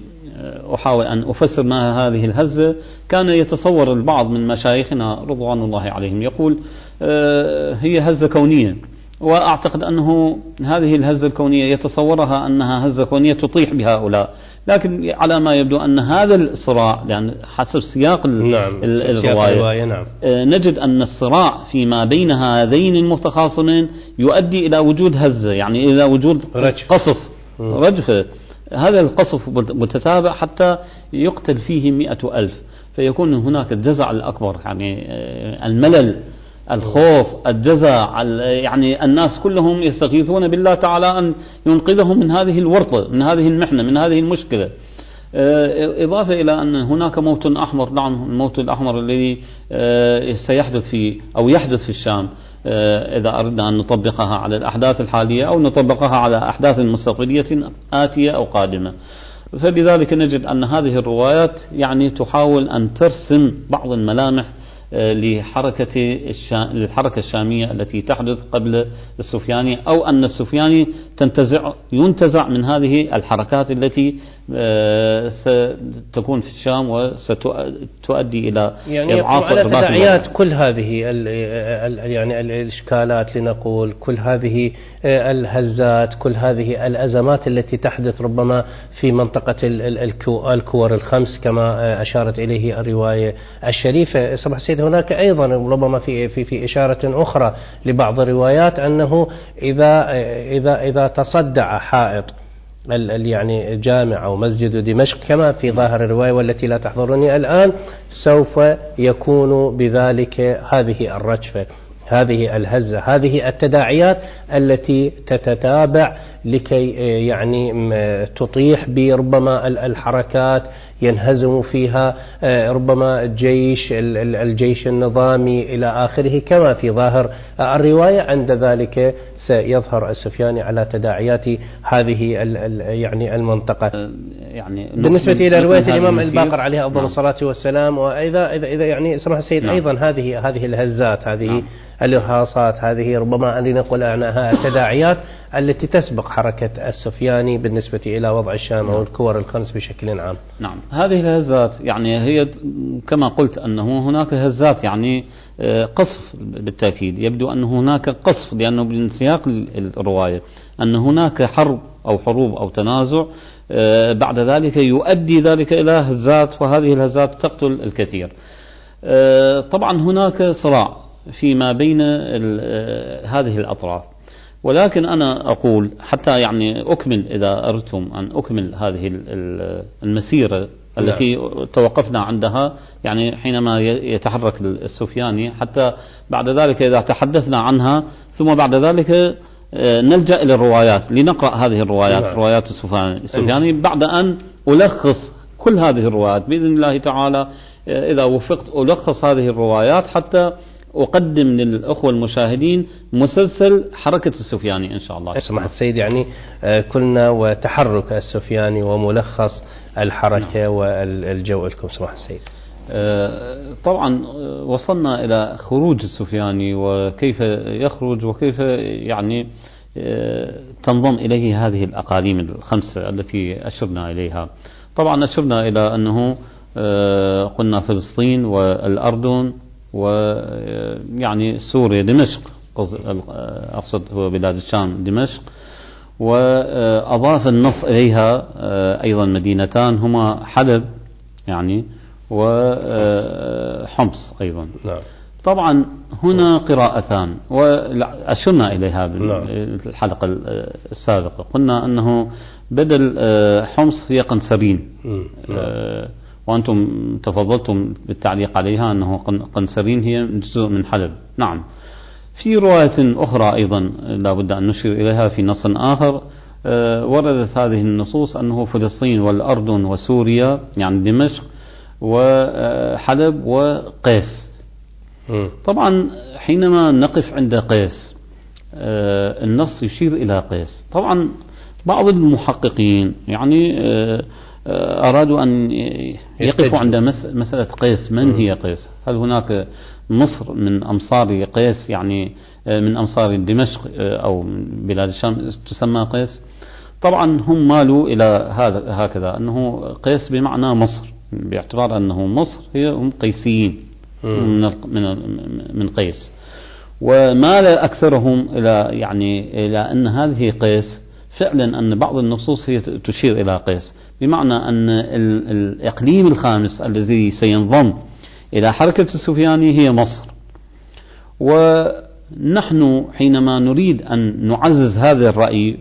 Speaker 1: أحاول أن أفسر ما هذه الهزة. كان يتصور البعض من مشايخنا رضوان الله عليهم يقول هي هزة كونية، وأعتقد أنه هذه الهزة الكونية يتصورها أنها هزة كونية تطيح بهؤلاء، لكن على ما يبدو أن هذا الصراع، لأن حسب سياق
Speaker 2: نعم
Speaker 1: الرواية
Speaker 2: نعم.
Speaker 1: نجد أن الصراع فيما بين هذين المتخاصمين يؤدي إلى وجود هزة، يعني إلى وجود
Speaker 2: رجف.
Speaker 1: قصف رجفة. هذا القصف متتابع حتى يقتل فيه مئة ألف، فيكون هناك الجزع الأكبر، يعني الملل، الخوف، الجزع، يعني الناس كلهم يستغيثون بالله تعالى أن ينقذهم من هذه الورطة، من هذه المحنة، من هذه المشكلة. إضافة إلى أن هناك موت أحمر، نعم الموت الأحمر الذي سيحدث في أو يحدث في الشام إذا أردنا أن نطبقها على الأحداث الحالية أو نطبقها على أحداث مستقبلية آتية أو قادمة. فلذلك نجد أن هذه الروايات يعني تحاول أن ترسم بعض الملامح لحركة الحركة الشامية التي تحدث قبل السفياني، أو أن السفياني تنتزع ينتزع من هذه الحركات التي ستكون في الشام وستؤدي إلى
Speaker 2: يعني على تداعيات كل هذه يعني الإشكالات، لنقول كل هذه الهزات، كل هذه الأزمات التي تحدث ربما في منطقة الكور الخمس كما أشارت إليه الرواية الشريفة. صباح السيد، هناك أيضا ربما في في في إشارة أخرى لبعض الروايات أنه إذا إذا إذا تصدع حائط يعني جامع أو مسجد دمشق كما في ظاهر الرواية والتي لا تحضرني الآن، سوف يكون بذلك هذه الرجفة، هذه الهزة، هذه التداعيات التي تتتابع لكي يعني تطيح بربما الحركات، ينهزم فيها ربما الجيش الجيش النظامي إلى آخره كما في ظاهر الرواية. عند ذلك سيظهر السفياني على تداعيات هذه يعني المنطقة.
Speaker 1: يعني
Speaker 2: بالنسبة إلى رواية الإمام الباقر عليه أفضل الصلاة والسلام، وإذا إذا إذا يعني سمح السيد
Speaker 1: نعم.
Speaker 2: أيضا هذه هذه الهزات، هذه
Speaker 1: نعم.
Speaker 2: الإرهاصات، هذه ربما أن لنقول أنها التداعيات التي تسبق حركة السفياني بالنسبة إلى وضع الشام أو الكور الخمس بشكل عام.
Speaker 1: نعم، هذه الهزات يعني هي كما قلت أنه هناك هزات يعني قصف بالتأكيد، يبدو أن هناك قصف، لأنه من سياق الرواية أن هناك حرب أو حروب أو تنازع، بعد ذلك يؤدي ذلك إلى هزات، وهذه الهزات تقتل الكثير. طبعا هناك صراع فيما بين هذه الأطراف، ولكن أنا أقول حتى يعني أكمل، إذا أردتم أن أكمل هذه المسيرة التي لا. توقفنا عندها، يعني حينما يتحرك السفياني، حتى بعد ذلك إذا تحدثنا عنها ثم بعد ذلك نلجأ إلى الروايات لنقرأ هذه الروايات، لا. روايات السفياني، بعد أن ألخص كل هذه الروايات بإذن الله تعالى، إذا وفقت ألخص هذه الروايات حتى أقدم للأخوة المشاهدين مسلسل حركة السفياني إن شاء الله.
Speaker 2: سماحة السيد، يعني كلنا وتحرك السفياني وملخص الحركة نعم. والجو لكم سماحة السيد.
Speaker 1: طبعا وصلنا إلى خروج السفياني وكيف يخرج وكيف يعني تنضم إليه هذه الأقاليم الخمسة التي أشرنا إليها. طبعا أشرنا إلى أنه قلنا فلسطين والأردن ويعني سوريا، دمشق أقصد هو بلاد الشام دمشق، وأضاف النص إليها أيضا مدينتان هما حلب يعني وحمص أيضا. طبعا هنا قراءتان وأشرنا إليها بالحلقة السابقة، قلنا أنه بدل حمص هي قنسرين، وأنتم تفضلتم بالتعليق عليها أنه قنسرين هي جزء من حلب. نعم، في رواية أخرى أيضا لا بد أن نشير إليها في نص آخر وردت هذه النصوص أنه فلسطين والأردن وسوريا يعني دمشق وحلب وقيس. طبعا حينما نقف عند قيس النص يشير إلى قيس. طبعا بعض المحققين يعني أرادوا أن يقفوا عند مسألة قيس، من هي قيس؟ هل هناك مصر من أمصار قيس، يعني من أمصار دمشق أو بلاد الشام تسمى قيس؟ طبعا هم مالوا إلى هذا هكذا أنه قيس بمعنى مصر، باعتبار أنه مصر هي هم قيسيين من من من قيس، ومال أكثرهم إلى يعني إلى أن هذه قيس فعلا، أن بعض النصوص هي تشير إلى قيس، بمعنى أن الإقليم الخامس الذي سينضم إلى حركة السفياني هي مصر. ونحن حينما نريد أن نعزز هذا الرأي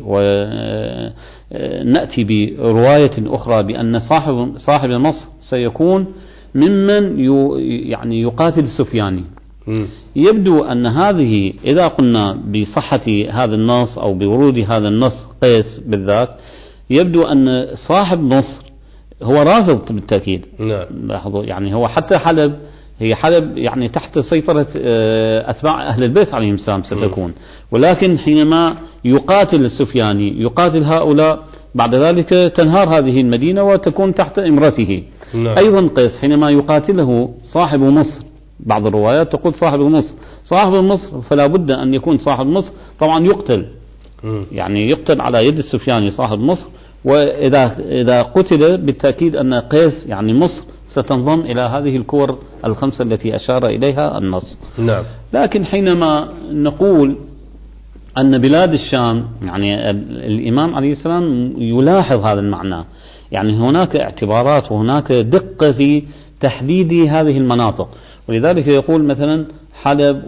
Speaker 1: ونأتي برواية أخرى بأن صاحب صاحب مصر سيكون ممن يعني يقاتل السفياني، يبدو أن هذه إذا قلنا بصحة هذا النص أو بورود هذا النص قيس بالذات، يبدو أن صاحب مصر هو رافض بالتأكيد.
Speaker 2: نعم.
Speaker 1: لاحظوا يعني هو حتى حلب، هي حلب يعني تحت سيطرة أتباع أهل البيت عليهم السلام ستكون، ولكن حينما يقاتل السفياني يقاتل هؤلاء بعد ذلك تنهار هذه المدينة وتكون تحت إمرته.
Speaker 2: نعم.
Speaker 1: أيضا قيس حينما يقاتله صاحب مصر، بعض الروايات تقول صاحب مصر، صاحب مصر فلا بد أن يكون صاحب مصر طبعا يقتل، يعني يقتل على يد السفياني صاحب مصر، وإذا إذا قتل بالتأكيد أن قيس يعني مصر ستنضم إلى هذه الكور الخمسة التي أشار إليها النص.
Speaker 2: نعم.
Speaker 1: لكن حينما نقول أن بلاد الشام، يعني الإمام عليه السلام يلاحظ هذا المعنى، يعني هناك اعتبارات وهناك دقة في تحديد هذه المناطق، ولذلك يقول مثلا حلب،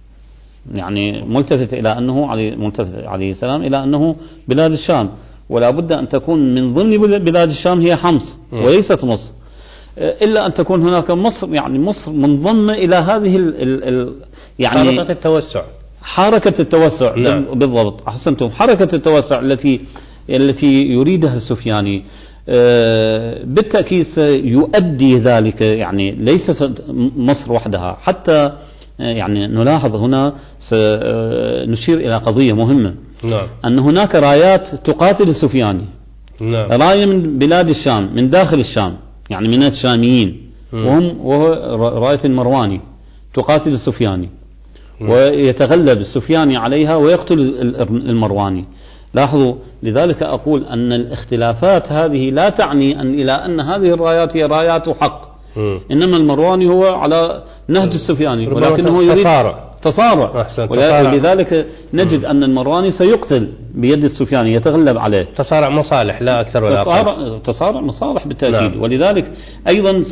Speaker 1: يعني ملتفت إلى أنه عليه ملتفت عليه السلام إلى أنه بلاد الشام، ولا بد أن تكون من ضمن بلاد الشام هي حمص وليست مصر، إلا أن تكون هناك مصر، يعني مصر منضمة إلى هذه ال ال ال يعني
Speaker 2: حركة التوسع
Speaker 1: حركة التوسع.
Speaker 2: نعم.
Speaker 1: بالضبط، أحسنتم، حركة التوسع التي التي يريدها السفياني بالتأكيد سيؤدي ذلك، يعني ليس مصر وحدها، حتى يعني نلاحظ هنا سنشير إلى قضية مهمة.
Speaker 2: نعم.
Speaker 1: أن هناك رايات تقاتل السفياني.
Speaker 2: نعم.
Speaker 1: راية من بلاد الشام، من داخل الشام، يعني من الشاميين، وهم وهو راية المرواني تقاتل السفياني، ويتغلب السفياني عليها ويقتل المرواني. لاحظوا، لذلك أقول أن الاختلافات هذه لا تعني أن إلى أن هذه الرايات هي رايات حق، إنما المرواني هو على نهج السفياني، ولكنه يريد
Speaker 2: تصارع
Speaker 1: تصارع، ولذلك نجد أن المرواني سيقتل بيد السفياني، يتغلب عليه.
Speaker 2: تصارع مصالح لا أكثر ولا أقل.
Speaker 1: تصارع مصالح بالتأكيد.
Speaker 2: نعم.
Speaker 1: ولذلك أيضا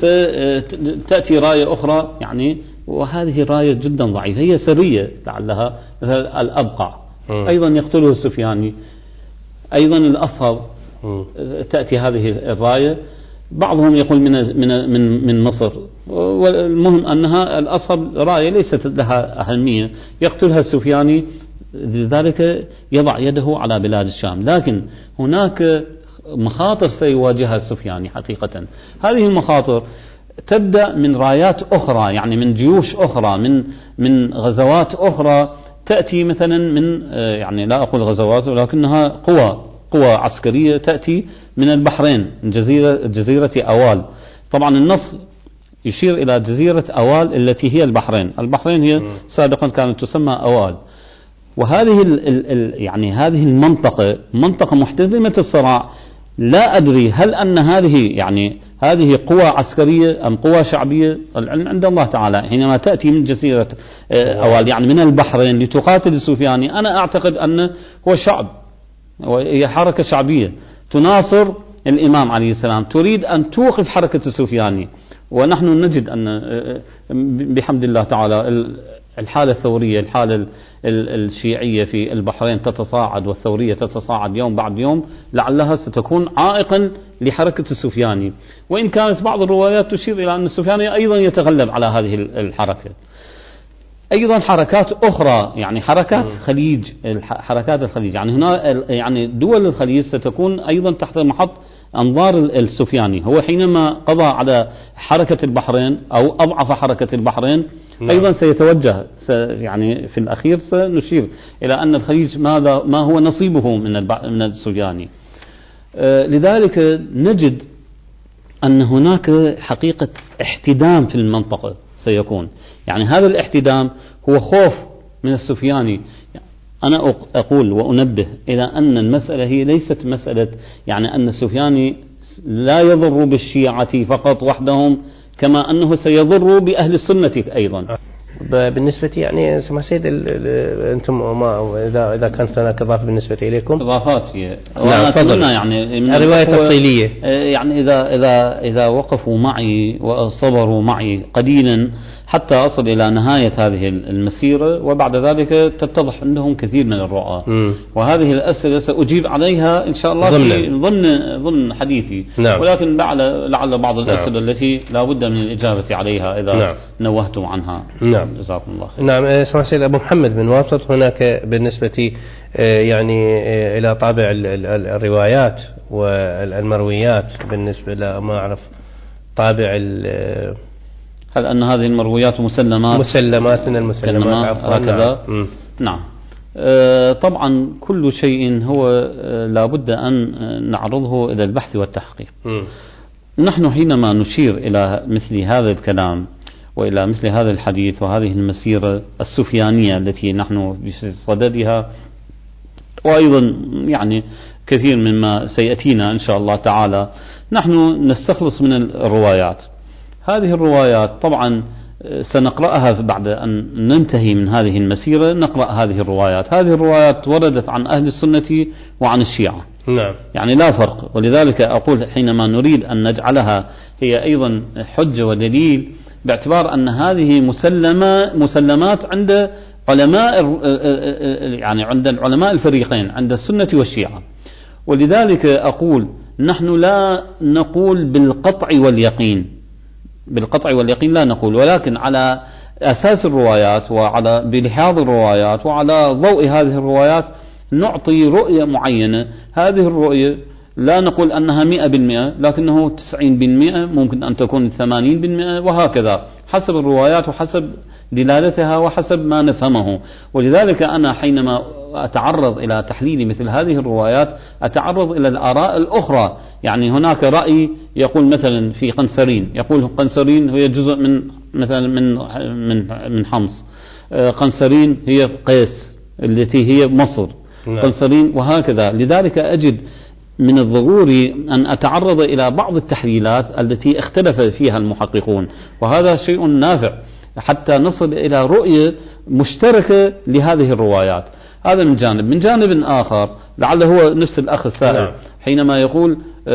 Speaker 1: ستأتي راية أخرى، يعني وهذه راية جدا ضعيفة، هي سرية لعلها، مثل الأبقع أيضا يقتله السفياني، أيضا الأصهر تأتي هذه الراية، بعضهم يقول من من من من مصر، والمهم أنها الأصهر راية ليست لها أهمية، يقتلها السفياني، لذلك يضع يده على بلاد الشام. لكن هناك مخاطر سيواجهها السفياني حقيقة، هذه المخاطر تبدأ من رايات أخرى، يعني من جيوش أخرى، من من غزوات أخرى تأتي مثلا من، يعني لا أقول غزوات ولكنها قوى قوى عسكرية تأتي من البحرين، من جزيرة جزيرة أوال. طبعا النص يشير إلى جزيرة أوال التي هي البحرين، البحرين هي سابقا كانت تسمى أوال، وهذه ال ال يعني هذه المنطقة منطقة محتدمة الصراع. لا أدري هل أن هذه يعني هذه قوى عسكرية أم قوى شعبية، العلم عند الله تعالى. حينما تأتي من جزيرة أوال يعني من البحرين لتقاتل السفياني، أنا أعتقد أن هو شعب، وهي حركة شعبية تناصر الإمام عليه السلام، تريد أن توقف حركة السفياني. ونحن نجد أن بحمد الله تعالى الحالة الثورية، الحالة الشيعية في البحرين تتصاعد، والثورية تتصاعد يوم بعد يوم، لعلها ستكون عائقا لحركة السفياني، وإن كانت بعض الروايات تشير إلى أن السفياني أيضا يتغلب على هذه الحركة. أيضا حركات أخرى، يعني حركات خليج، حركات الخليج، يعني هنا يعني دول الخليج ستكون أيضا تحت محط أنظار السفياني. هو حينما قضى على حركة البحرين أو أضعف حركة البحرين، نعم. أيضا سيتوجه يعني في الأخير سنشير إلى أن الخليج ماذا ما هو نصيبه من من السفياني. آه لذلك نجد أن هناك حقيقة احتدام في المنطقة سيكون، يعني هذا الاحتدام هو خوف من السفياني، أنا أقول وأنبه إلى أن المسألة هي ليست مسألة يعني أن السفياني لا يضر بالشيعة فقط وحدهم، كما أنه سيضر بأهل السنة أيضا.
Speaker 2: بالنسبة يعني سمع سيد أنتم ما إذا إذا كانت هناك إضافة بالنسبة إليكم.
Speaker 1: إضافات هي.
Speaker 2: نعم أتمنى
Speaker 1: يعني من
Speaker 2: الرواية تفصيلية.
Speaker 1: يعني إذا إذا إذا وقفوا معي وصبروا معي قليلا حتى أصل إلى نهاية هذه المسيرة، وبعد ذلك تتضح عندهم كثير من الرؤى. م. وهذه الأسئلة سأجيب عليها إن شاء الله ضمن في ضمن ضمن حديثي.
Speaker 2: نعم.
Speaker 1: ولكن لعل بعض الأسئلة نعم. التي لا بد من الإجابة عليها إذا نعم. نوهتم عنها.
Speaker 2: نعم.
Speaker 1: جزاكم الله خير.
Speaker 2: نعم. سمع سيد أبو محمد بن واسط، هناك بالنسبة يعني إلى طابع الروايات والمرويات بالنسبة لا ما أعرف طابع
Speaker 1: هل أن هذه المرويات مسلمات
Speaker 2: مسلمات من المسلمات
Speaker 1: هكذا؟ نعم, نعم. آه طبعا كل شيء هو آه لابد أن نعرضه إلى البحث والتحقيق. م. نحن حينما نشير إلى مثل هذا الكلام وإلى مثل هذا الحديث وهذه المسيرة السفيانية التي نحن بصددها، وأيضا يعني كثير مما سيأتينا إن شاء الله تعالى، نحن نستخلص من الروايات. هذه الروايات طبعا سنقرأها بعد أن ننتهي من هذه المسيرة، نقرأ هذه الروايات. هذه الروايات وردت عن أهل السنة وعن الشيعة.
Speaker 2: نعم.
Speaker 1: يعني لا فرق. ولذلك أقول حينما نريد أن نجعلها هي أيضا حجة ودليل، باعتبار أن هذه مسلمة مسلمات عند علماء يعني عند العلماء الفريقين عند السنة والشيعة. ولذلك أقول نحن لا نقول بالقطع واليقين، بالقطع واليقين لا نقول، ولكن على أساس الروايات وعلى بلحاظ الروايات وعلى ضوء هذه الروايات نعطي رؤية معينة. هذه الرؤية لا نقول أنها مئة بالمئة، لكنه تسعين بالمئة، ممكن أن تكون ثمانين بالمئة، وهكذا حسب الروايات وحسب دلالتها وحسب ما نفهمه. ولذلك أنا حينما أتعرض إلى تحليل مثل هذه الروايات أتعرض إلى الآراء الأخرى. يعني هناك رأي يقول مثلا في قنسرين، يقول قنسرين هي جزء من مثلا من من من حمص، قنسرين هي قيس التي هي مصر، قنسرين، وهكذا. لذلك أجد من الضروري أن أتعرض إلى بعض التحليلات التي اختلف فيها المحققون، وهذا شيء نافع حتى نصل إلى رؤية مشتركة لهذه الروايات. هذا من جانب. من جانب آخر لعل هو نفس الأخ السائل حينما يقول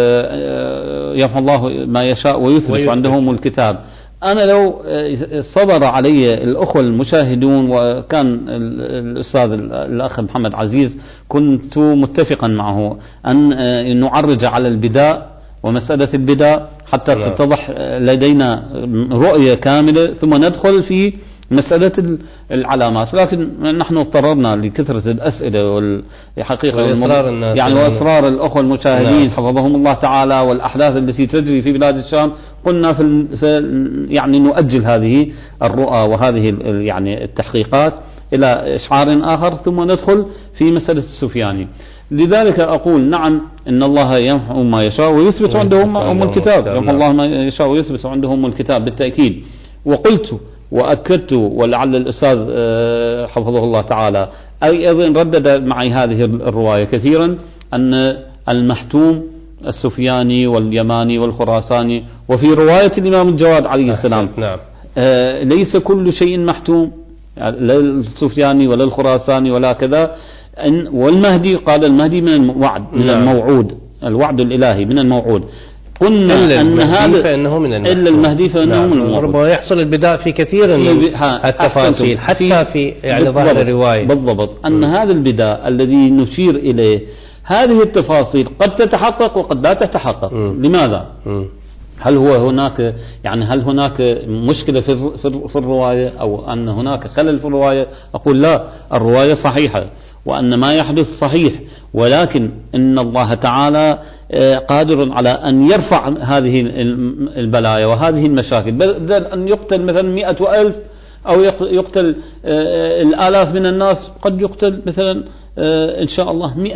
Speaker 1: يمحو الله ما يشاء ويثبت عندهم الكتاب. أنا لو صبر علي الأخوة المشاهدون وكان الأستاذ الأخ محمد عزيز كنت متفقا معه أن نعرج على البداء ومسألة البداء حتى تتضح لدينا رؤية كاملة، ثم ندخل في مسألة العلامات. لكن نحن اضطررنا لكثرة الأسئلة والحقيقة يعني وإصرار الأخوة المشاهدين نعم. حفظهم الله تعالى، والأحداث التي تجري في بلاد الشام، قلنا في, في يعني نؤجل هذه الرؤى وهذه يعني التحقيقات إلى إشعار آخر، ثم ندخل في مسألة السفياني. لذلك أقول نعم إن الله يمحو ما يشاء ويثبت عندهم أم الكتاب، يمحو الله ما يشاء ويثبت عندهم الكتاب بالتأكيد. وقلت وأكدت، ولعل الأستاذ حفظه الله تعالى أيضا ردد معي هذه الرواية كثيرا، أن المحتوم السفياني واليماني والخراساني، وفي رواية الإمام الجواد عليه السلام
Speaker 2: نعم.
Speaker 1: ليس كل شيء محتوم، لا السفياني ولا الخراساني ولا كذا. والمهدي قال المهدي من الوعد من نعم. الموعود، الوعد الإلهي من الموعود. قلنا
Speaker 2: إلا
Speaker 1: أن هذا
Speaker 2: فإنه من المحتوم.
Speaker 1: إلا المهدي فإنه
Speaker 2: نعم.
Speaker 1: من الموعود.
Speaker 2: ربما يحصل البداء في كثير من التفاصيل حتى في يعني ظاهر الرواية.
Speaker 1: بالضبط أن م. هذا البداء الذي نشير إليه هذه التفاصيل قد تتحقق وقد لا تتحقق. م. لماذا؟ م. هل هو هناك يعني هل هناك مشكلة في في الرواية أو أن هناك خلل في الرواية؟ أقول لا، الرواية صحيحة وأن ما يحدث صحيح، ولكن إن الله تعالى قادر على أن يرفع هذه البلايا وهذه المشاكل، بدل أن يقتل مثلا مئة وألف أو يقتل الآلاف من الناس، قد يقتل مثلا إن شاء الله مئة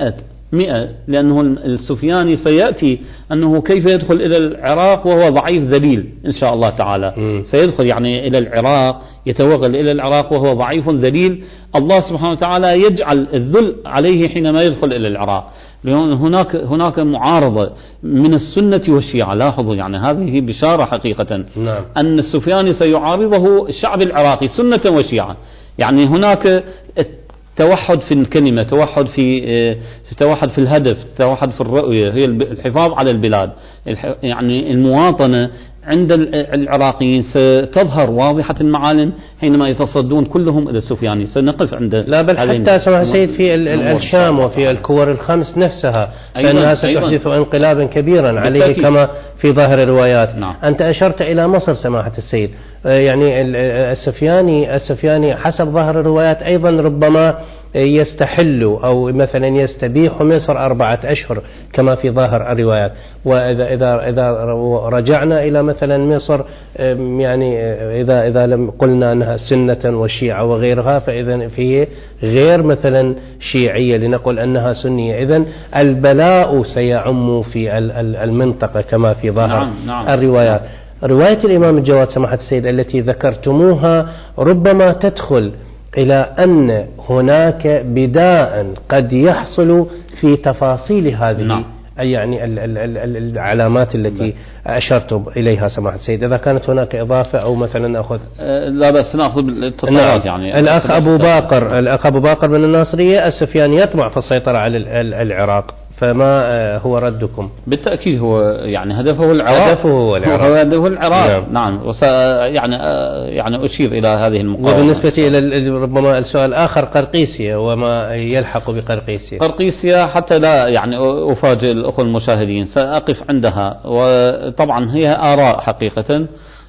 Speaker 1: مئة، لأنه السفياني سيأتي أنه كيف يدخل إلى العراق وهو ضعيف ذليل إن شاء الله تعالى. م. سيدخل يعني إلى العراق، يتوغل إلى العراق وهو ضعيف ذليل، الله سبحانه وتعالى يجعل الذل عليه حينما يدخل إلى العراق. هناك هناك معارضة من السنة والشيعة، لاحظوا يعني هذه بشارة حقيقة.
Speaker 2: نعم.
Speaker 1: أن السفياني سيعارضه الشعب العراقي سنة وشيعة، يعني هناك توحد في الكلمة، توحد في توحد في الهدف، توحد في الرؤية، هي الحفاظ على البلاد، يعني المواطنة عند العراقيين ستظهر واضحة المعالم حينما يتصدون كلهم إلى السفياني. سنقف عند
Speaker 2: لا بل حتى سمع سيد في الشام وفي الكور الخمس نفسها فإنها ستحدث انقلابا كبيرا عليه بالتأكيد. كما في ظاهر الروايات. نعم. أنت أشرت إلى مصر سماحة السيد، يعني السفياني السفياني حسب ظاهر الروايات أيضا ربما يستحل أو مثلا يستبيح مصر أربعة أشهر كما في ظاهر الروايات. وإذا إذا إذا رجعنا إلى مثلا مصر، يعني إذا إذا لم قلنا أنها سنة وشيعة وغيرها، فإذا فيه غير مثلا شيعية لنقول أنها سنية. إذن البلاء سيعم في المنطقة كما في ظاهر نعم نعم الروايات. رواية الإمام الجواد سماحة السيد التي ذكرتموها ربما تدخل إلى أن هناك بداء قد يحصل في تفاصيل هذه نعم. يعني ال ال ال العلامات التي أشرتم إليها سماحة السيد. إذا كانت هناك إضافة أو مثلا نأخذ
Speaker 1: أه لا بس نأخذ بالاتصالات. نعم. يعني
Speaker 2: الأخ أبو باقر الأخ أبو باقر من الناصرية، السفياني يطمع في السيطرة على العراق، فما هو ردكم؟
Speaker 1: بالتأكيد هو يعني هدفه العراق،
Speaker 2: هدفه هو العراق,
Speaker 1: هو هدفه العراق. نعم, نعم. وس يعني يعني أشير إلى هذه المقاومة.
Speaker 2: وبالنسبة إلى ربما السؤال الآخر قرقيسيا وما يلحق بقرقيسيا.
Speaker 1: قرقيسيا حتى لا يعني أفاجئ الأخوة المشاهدين سأقف عندها، وطبعا هي آراء حقيقة.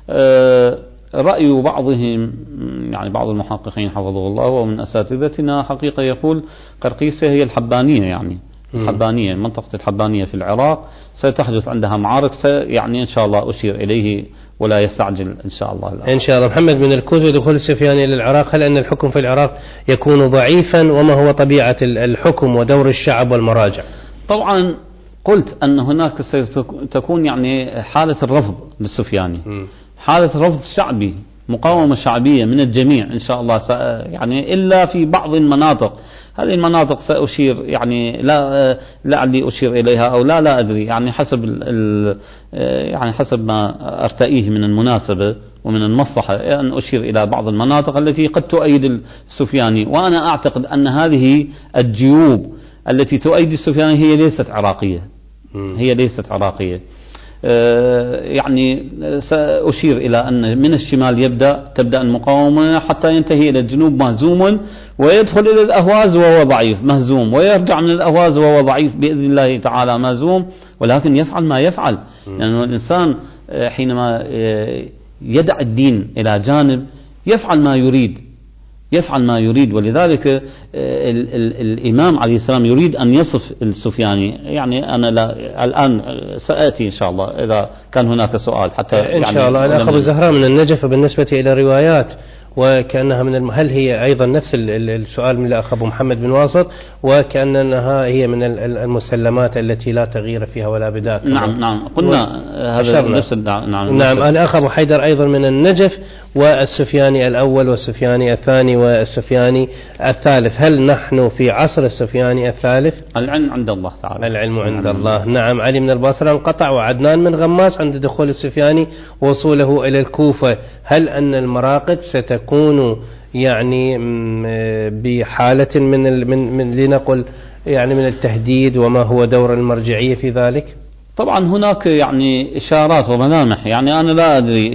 Speaker 1: رأي بعضهم يعني بعض المحققين حفظه الله ومن أساتذتنا حقيقة يقول قرقيسيا هي الحبانية، يعني الحبانية منطقة الحبانية في العراق ستحدث عندها معارك، يعني إن شاء الله أشير إليه ولا يستعجل إن شاء الله الأمر.
Speaker 2: إن شاء الله. محمد من الكوز ودخول السفياني للعراق، هل أن الحكم في العراق يكون ضعيفا، وما هو طبيعة الحكم ودور الشعب والمراجع؟
Speaker 1: طبعا قلت أن هناك ستكون يعني حالة الرفض للسفياني، م. حالة رفض شعبي، مقاومة شعبية من الجميع إن شاء الله، يعني إلا في بعض المناطق. هذه المناطق سأشير يعني لا لعلي أشير إليها أو لا لا أدري، يعني حسب ال يعني حسب ما أرتئيه من المناسبة ومن المصلحة أن أشير إلى بعض المناطق التي قد تؤيد السفياني. وأنا أعتقد أن هذه الجيوب التي تؤيد السفياني هي ليست عراقية، هي ليست عراقية. يعني سأشير إلى أن من الشمال يبدأ تبدأ المقاومة حتى ينتهي إلى الجنوب مهزوما، ويدخل إلى الأهواز وهو ضعيف مهزوم، ويرجع من الأهواز وهو ضعيف بإذن الله تعالى مهزوم، ولكن يفعل ما يفعل. لأن يعني الإنسان حينما يدع الدين إلى جانب يفعل ما يريد، يفعل ما يريد. ولذلك ال ال الإمام عليه السلام يريد أن يصف السفياني، يعني أنا لا الآن سآتي إن شاء الله إذا كان هناك سؤال حتى
Speaker 2: إن
Speaker 1: يعني
Speaker 2: شاء الله. الأخ أبو زهراء من النجف بالنسبة إلى الروايات وكأنها من الم... هل هي أيضا نفس السؤال من الأخ أبو محمد بن واسط، وكأنها هي من المسلمات التي لا تغيير فيها ولا بداية؟
Speaker 1: نعم نعم قلنا و... هذا نفس نعم,
Speaker 2: نعم. الأخ أبو حيدر أيضا من النجف، والسفياني الأول والسفياني الثاني والسفياني الثالث، هل نحن في عصر السفياني الثالث؟
Speaker 1: العلم عند الله تعالى.
Speaker 2: العلم عند نعم. الله. نعم. علي من البصرة انقطع، وعدنان من غماس عند دخول السفياني ووصوله إلى الكوفة، هل أن المراقد ستكون يعني بحالة من من, من لنقل يعني من التهديد، وما هو دور المرجعية في ذلك؟
Speaker 1: طبعا هناك يعني إشارات وملامح، يعني أنا لا أدري.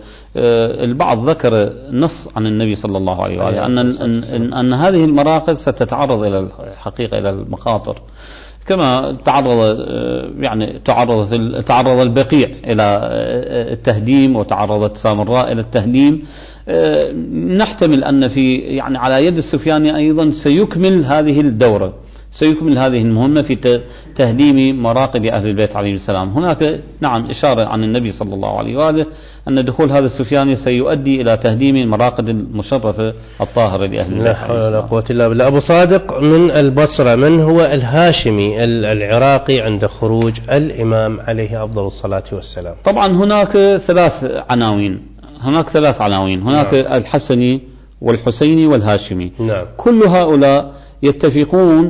Speaker 1: البعض ذكر نص عن النبي صلى الله عليه وآله أن, أن, أن, أن هذه المراقد ستتعرض إلى الحقيقة إلى المخاطر، كما تعرض يعني تعرض تعرض البقيع إلى التهديم، وتعرضت سامراء إلى التهديم. نحتمل أن في يعني على يد السفياني أيضا سيكمل هذه الدورة، سيكمل هذه المهمة في تهديم مراقد أهل البيت عليهم السلام. هناك نعم إشارة عن النبي صلى الله عليه وآله أن دخول هذا السفياني سيؤدي إلى تهديم المراقد المشرفة الطاهرة لأهل البيت.
Speaker 2: لا حول ولا قوة إلا بالله. أبو صادق من البصرة، من هو الهاشمي العراقي عند خروج الإمام عليه أفضل الصلاة والسلام؟
Speaker 1: طبعا هناك ثلاث عناوين، هناك ثلاث عناوين، هناك نعم. الحسني والحسيني والهاشمي.
Speaker 2: نعم.
Speaker 1: كل هؤلاء يتفقون،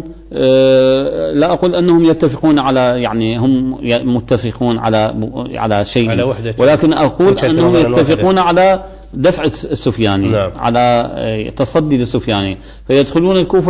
Speaker 1: لا أقول أنهم يتفقون على يعني هم متفقون على على شيء،
Speaker 2: على وحدة،
Speaker 1: ولكن أقول أنهم يتفقون على دفع السفياني،
Speaker 2: نعم.
Speaker 1: على تصدي للسفياني، فيدخلون الكوفة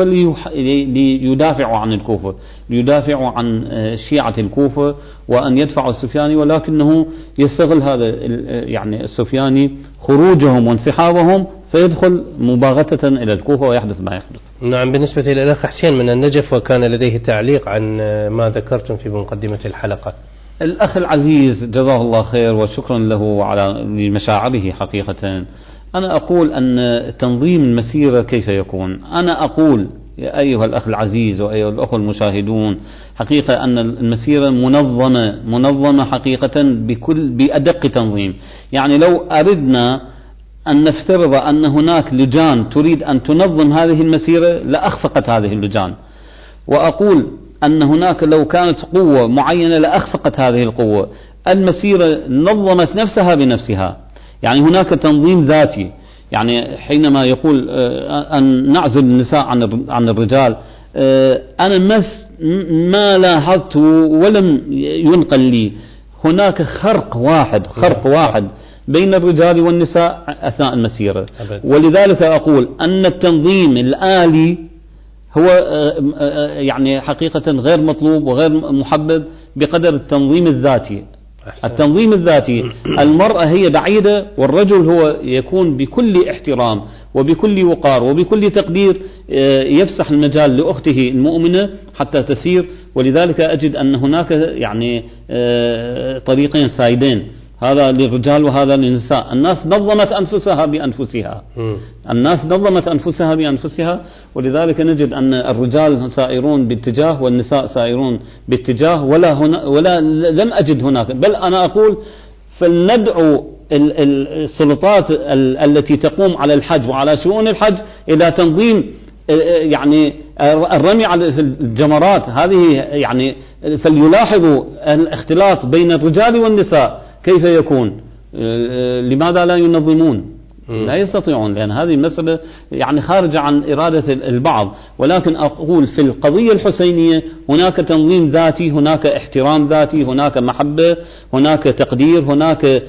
Speaker 1: ليدافعوا عن الكوفة، ليدافعوا عن شيعة الكوفة وأن يدفعوا السفياني، ولكنه يستغل هذا يعني السفياني خروجهم وانسحابهم فيدخل مباغتة إلى الكوفة ويحدث ما يحدث.
Speaker 2: نعم. بالنسبة إلى الأخ حسين من النجف، وكان لديه تعليق عن ما ذكرتم في مقدمة الحلقة.
Speaker 1: الأخ العزيز جزاه الله خير وشكرا له على لمشاعره. حقيقة أنا أقول أن تنظيم المسيرة كيف يكون، أنا أقول يا أيها الأخ العزيز وأيها الأخوة المشاهدون، حقيقة أن المسيرة منظمة منظمة حقيقة بكل بأدق تنظيم. يعني لو أردنا أن نفترض أن هناك لجان تريد أن تنظم هذه المسيرة لأخفقت هذه اللجان، وأقول أن هناك لو كانت قوة معينة لأخفقت هذه القوة. المسيرة نظمت نفسها بنفسها، يعني هناك تنظيم ذاتي. يعني حينما يقول أن نعزل النساء عن الرجال، أنا ما لاحظت ولم ينقل لي هناك خرق واحد خرق واحد بين الرجال والنساء أثناء المسيرة. ولذلك أقول أن التنظيم الآلي هو يعني حقيقة غير مطلوب وغير محبب بقدر التنظيم الذاتي. التنظيم الذاتي، المرأة هي بعيدة والرجل هو يكون بكل احترام وبكل وقار وبكل تقدير يفسح المجال لأخته المؤمنة حتى تسير. ولذلك أجد أن هناك يعني طريقين سائدين، هذا للرجال وهذا للنساء. الناس نظمت أنفسها بأنفسها الناس نظمت أنفسها بأنفسها ولذلك نجد أن الرجال سائرون باتجاه والنساء سائرون باتجاه، ولا هنا ولا لم أجد هناك. بل أنا أقول فلندعو السلطات التي تقوم على الحج وعلى شؤون الحج إلى تنظيم يعني الرمي على الجمرات هذه، يعني فليلاحظوا الاختلاط بين الرجال والنساء كيف يكون. لماذا لا ينظمون؟ لا يستطيعون، لأن هذه المسألة يعني خارجة عن إرادة البعض. ولكن أقول في القضية الحسينية هناك تنظيم ذاتي، هناك احترام ذاتي، هناك محبة، هناك تقدير، هناك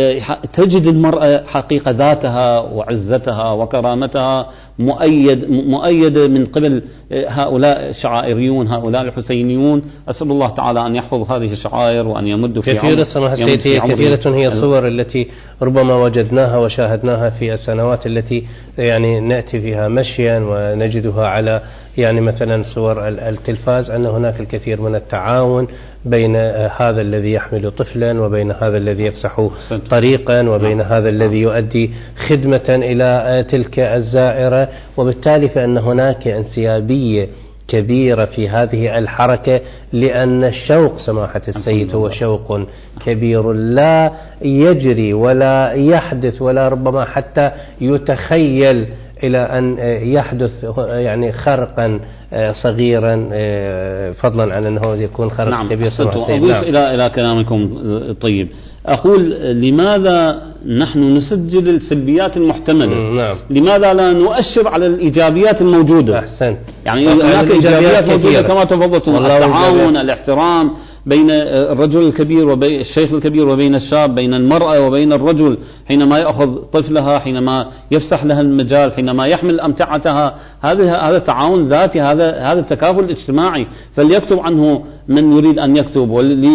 Speaker 1: تجد المرأة حقيقة ذاتها وعزتها وكرامتها مؤيد مؤيدة من قبل هؤلاء الشعائريون، هؤلاء الحسينيون. أسأل الله تعالى أن يحفظ هذه الشعائر وأن يمد في
Speaker 2: كثيرة سماحة سيدي، كثيرة هي الصور التي ربما وجدناها وشاهدناها في السنوات التي يعني نأتي فيها مشيا ونجدها على يعني مثلا صور التلفاز، أن هناك الكثير من التعاون بين هذا الذي يحمل طفلا وبين هذا الذي يفسح طريقا وبين هذا الذي يؤدي خدمة إلى تلك الزائرة. وبالتالي فإن هناك انسيابية كبيرة في هذه الحركة، لأن الشوق سماحة السيد هو شوق كبير لا يجري ولا يحدث ولا ربما حتى يتخيل إلى أن يحدث يعني خرقا صغيرا، فضلا عن أنه يكون خرق
Speaker 1: نعم
Speaker 2: كبير.
Speaker 1: أضيف نعم. إلى إلى كلامكم الطيب، أقول لماذا نحن نسجل السلبيات المحتملة؟
Speaker 2: نعم.
Speaker 1: لماذا لا نؤشر على الإيجابيات الموجودة؟
Speaker 2: أحسنت.
Speaker 1: يعني هناك إيجابيات موجودة كما تفضلتم، التعاون، الاحترام بين الرجل الكبير وبين الشيخ الكبير وبين الشاب، بين المرأة وبين الرجل حينما يأخذ طفلها، حينما يفسح لها المجال، حينما يحمل أمتعتها. هذا هذا تعاون ذاتي، هذا هذا تكافل اجتماعي. فليكتب عنه من يريد أن يكتب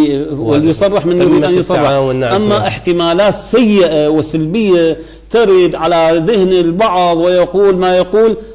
Speaker 1: وليصرح من يريد أن يصرح. أما احتمالات سيئة وسلبية ترد على ذهن البعض ويقول ما يقول،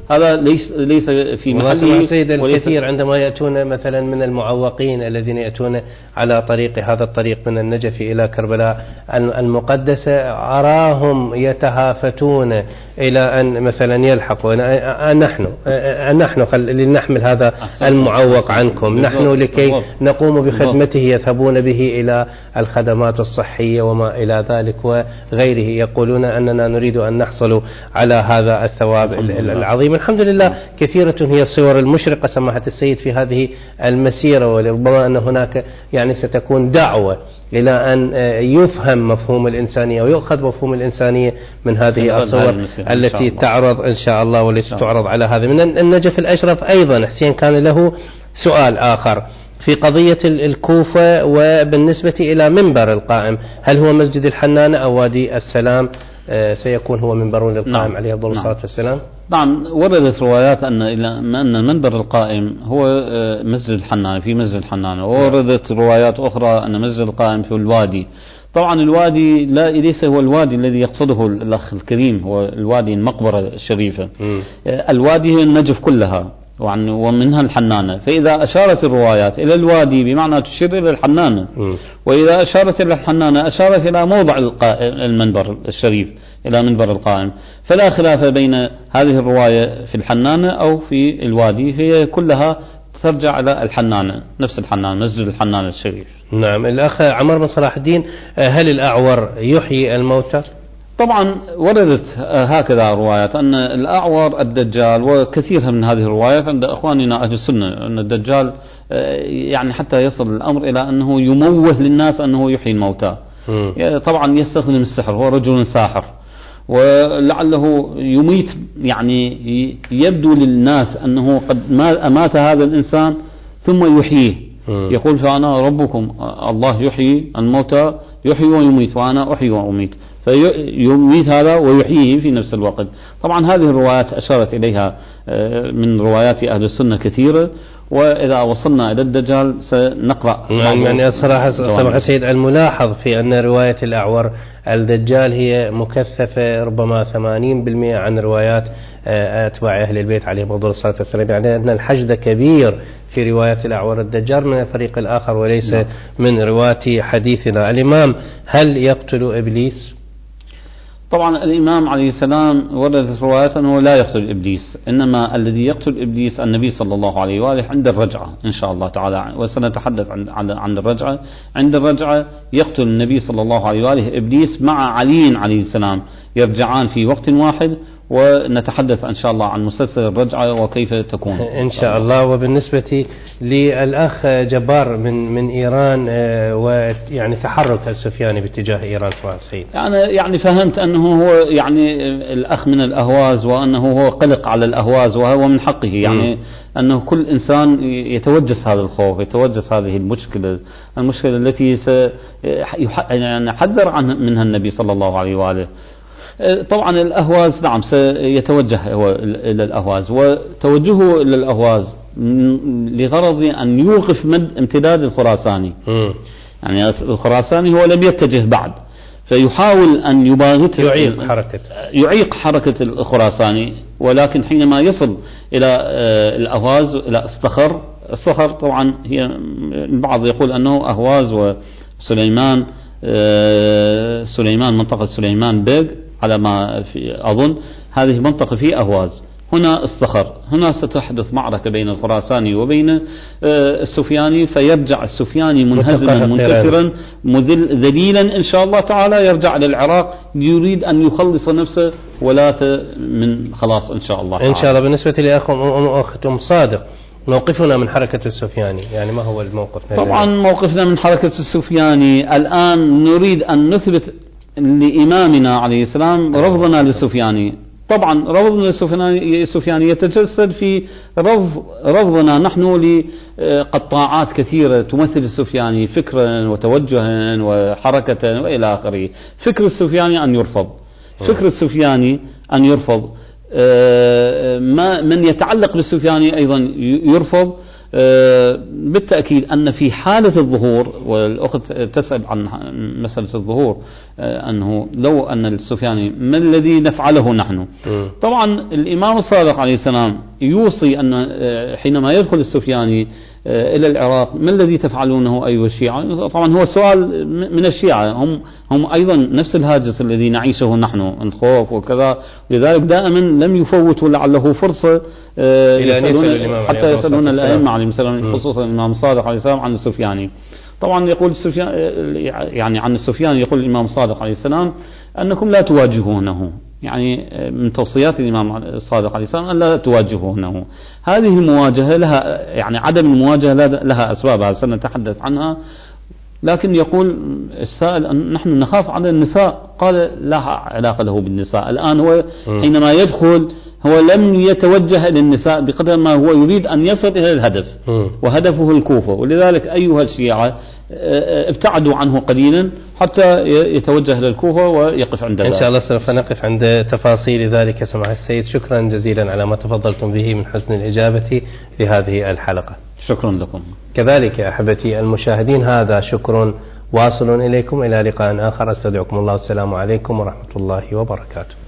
Speaker 1: هذا ليس ليس في محله.
Speaker 2: سيد الكثير عندما يأتون مثلا من المعوقين الذين يأتون على طريق هذا الطريق من النجف إلى كربلاء المقدسة، أراهم يتهافتون إلى أن مثلا يلحقوا نحن نحن لنحمل هذا المعوق عنكم، نحن لكي نقوم بخدمته يذهبون به إلى الخدمات الصحية وما إلى ذلك وغيره، يقولون أننا نريد أن نحصل على هذا الثواب العظيم. الحمد لله كثيرة هي الصور المشرقة سماحة السيد في هذه المسيرة، وربما أن هناك يعني ستكون دعوة إلى أن يفهم مفهوم الإنسانية ويؤخذ مفهوم الإنسانية من هذه الصور التي تعرض إن شاء الله والتي تعرض على هذا. من النجف الأشرف أيضا حسين كان له سؤال آخر في قضية الكوفة وبالنسبة إلى منبر القائم، هل هو مسجد الحنانة أو وادي السلام سيكون هو منبر للقائم نعم. عليه أفضل الصلاة والسلام؟
Speaker 1: نعم، وردت روايات أن أن المنبر القائم هو مسجد الحنانة في مسجد الحنانة، ووردت روايات أخرى أن مسجد القائم في الوادي. طبعا الوادي لا ليس هو الوادي الذي يقصده الأخ الكريم، هو الوادي المقبرة الشريفة. م. الوادي هي النجف كلها ومنها الحنانة، فإذا أشارت الروايات إلى الوادي بمعنى تشير إلى الحنانة، وإذا أشارت إلى الحنانة أشارت إلى موضع المنبر الشريف، إلى منبر القائم. فلا خلاف بين هذه الرواية في الحنانة أو في الوادي، هي كلها ترجع إلى الحنانة، نفس الحنانة، مسجد الحنانة الشريف.
Speaker 2: نعم. الأخ عمر بن صلاح الدين، هل الأعور يحيي الموتى؟
Speaker 1: طبعا وردت هكذا روايات أن الأعور الدجال، وكثير من هذه الروايات عند أخواننا أهل السنة أن الدجال يعني حتى يصل الأمر إلى أنه يموه للناس أنه يحيي الموتى. م. طبعا يستخدم السحر، هو رجل ساحر، ولعله يميت، يعني يبدو للناس أنه قد أمات هذا الإنسان ثم يحييه. م. يقول فأنا ربكم، الله يحيي الموتى، يحيي ويميت، وأنا أحيي وأميت، فيميت هذا ويحييه في نفس الوقت. طبعا هذه الروايات أشارت إليها من روايات أهل السنة كثيرة، وإذا وصلنا إلى الدجال سنقرأ.
Speaker 2: يعني الصراحة سمح سيد الملاحظ في أن رواية الأعور الدجال هي مكثفة ربما ثمانين بالمئة عن روايات أتباع أهل البيت عليهم أفضل الصلاة والسلام، يعني أن الحشد كبير في رواية الأعور الدجال من الفريق الآخر وليس نعم. من رواة حديثنا. الإمام هل يقتل إبليس؟
Speaker 1: طبعا الإمام عليه السلام وردت روايات أنه لا يقتل إبليس، إنما الذي يقتل إبليس النبي صلى الله عليه وآله عند الرجعة إن شاء الله تعالى، وسنتحدث عن عن الرجعة. عند الرجعة يقتل النبي صلى الله عليه وآله إبليس مع علي عليه السلام، يرجعان في وقت واحد، ونتحدث إن شاء الله عن مسلسل الرجعة وكيف تكون
Speaker 2: إن شاء الله. وبالنسبة للأخ جبار من من إيران، ويعني تحرك السفياني باتجاه إيران سواء السيد،
Speaker 1: يعني يعني فهمت أنه هو يعني الأخ من الأهواز، وأنه هو قلق على الأهواز، وهو من حقه يعني م. أنه كل إنسان يتوجس هذا الخوف، يتوجس هذه المشكلة المشكلة التي سيحذر عنها منها النبي صلى الله عليه وآله. طبعا الأهواز نعم سيتوجه إلى الأهواز، وتوجهه إلى الأهواز لغرض أن يوقف مد امتداد الخراساني. م. يعني الخراساني هو لم يتجه بعد، فيحاول أن يباغته،
Speaker 2: يعيق حركة
Speaker 1: يعيق حركة الخراساني، ولكن حينما يصل إلى الأهواز إلى استخر استخر طبعا هي البعض يقول أنه أهواز وسليمان، سليمان منطقة سليمان بيغ على ما في أظن، هذه منطقة في أهواز، هنا استخر، هنا ستحدث معركة بين الخراساني وبين السفياني، فيرجع السفياني منهزما منكسرا مذل ذليلا إن شاء الله تعالى، يرجع للعراق يريد أن يخلص نفسه ولا من خلاص إن شاء الله تعالى.
Speaker 2: إن شاء الله. بالنسبة لأختم صادق، موقفنا من حركة السفياني يعني ما هو الموقف؟
Speaker 1: طبعا موقفنا من حركة السفياني الآن نريد أن نثبت لإمامنا عليه السلام رفضنا للسفياني. طبعا رفضنا للسفياني يتجسد في رفض رفضنا نحن لقطاعات كثيرة تمثل السفياني فكرا وتوجها وحركة وإلى آخره. فكر السفياني أن يرفض، فكر السفياني أن يرفض، ما من يتعلق بالسفياني أيضا يرفض. بالتأكيد أن في حالة الظهور، والأخت تسأل عن مسألة الظهور، أنه لو أن السفياني ما الذي نفعله نحن. طبعا الإمام الصادق عليه السلام يوصي أن حينما يدخل السفياني إلى العراق ما الذي تفعلونه أيها الشيعة. طبعا هو سؤال من الشيعة، هم هم أيضا نفس الهاجس الذي نعيشه نحن، الخوف وكذا، لذلك دائما لم يفوتوا لعله فرصة يسألون حتى يسألون الأئمة عليهم السلام، خصوصا الإمام الصادق عليه السلام عن السفياني. طبعا يقول السفيان يعني عن السفياني يقول الإمام الصادق عليه السلام أنكم لا تواجهونه، يعني من توصيات الإمام الصادق عليه السلام أن لا تواجهونه. هذه المواجهة لها يعني عدم المواجهة لها أسبابها سنتحدث عنها، لكن يقول السائل أن نحن نخاف على النساء، قال لا علاقة له بالنساء. الآن هو حينما يدخل هو لم يتوجه إلى النساء بقدر ما هو يريد أن يصل إلى الهدف، وهدفه الكوفة، ولذلك أيها الشيعة ابتعدوا عنه قليلا حتى يتوجه للكوفة ويقف عند ذلك.
Speaker 2: إن شاء الله سوف نقف عند تفاصيل ذلك سماحة السيد. شكرا جزيلا على ما تفضلتم به من حسن الإجابة لهذه الحلقة.
Speaker 1: شكرا لكم.
Speaker 2: كذلك أحبتي المشاهدين هذا شكر واصل إليكم، إلى لقاء آخر، استودعكم الله، السلام عليكم ورحمة الله وبركاته.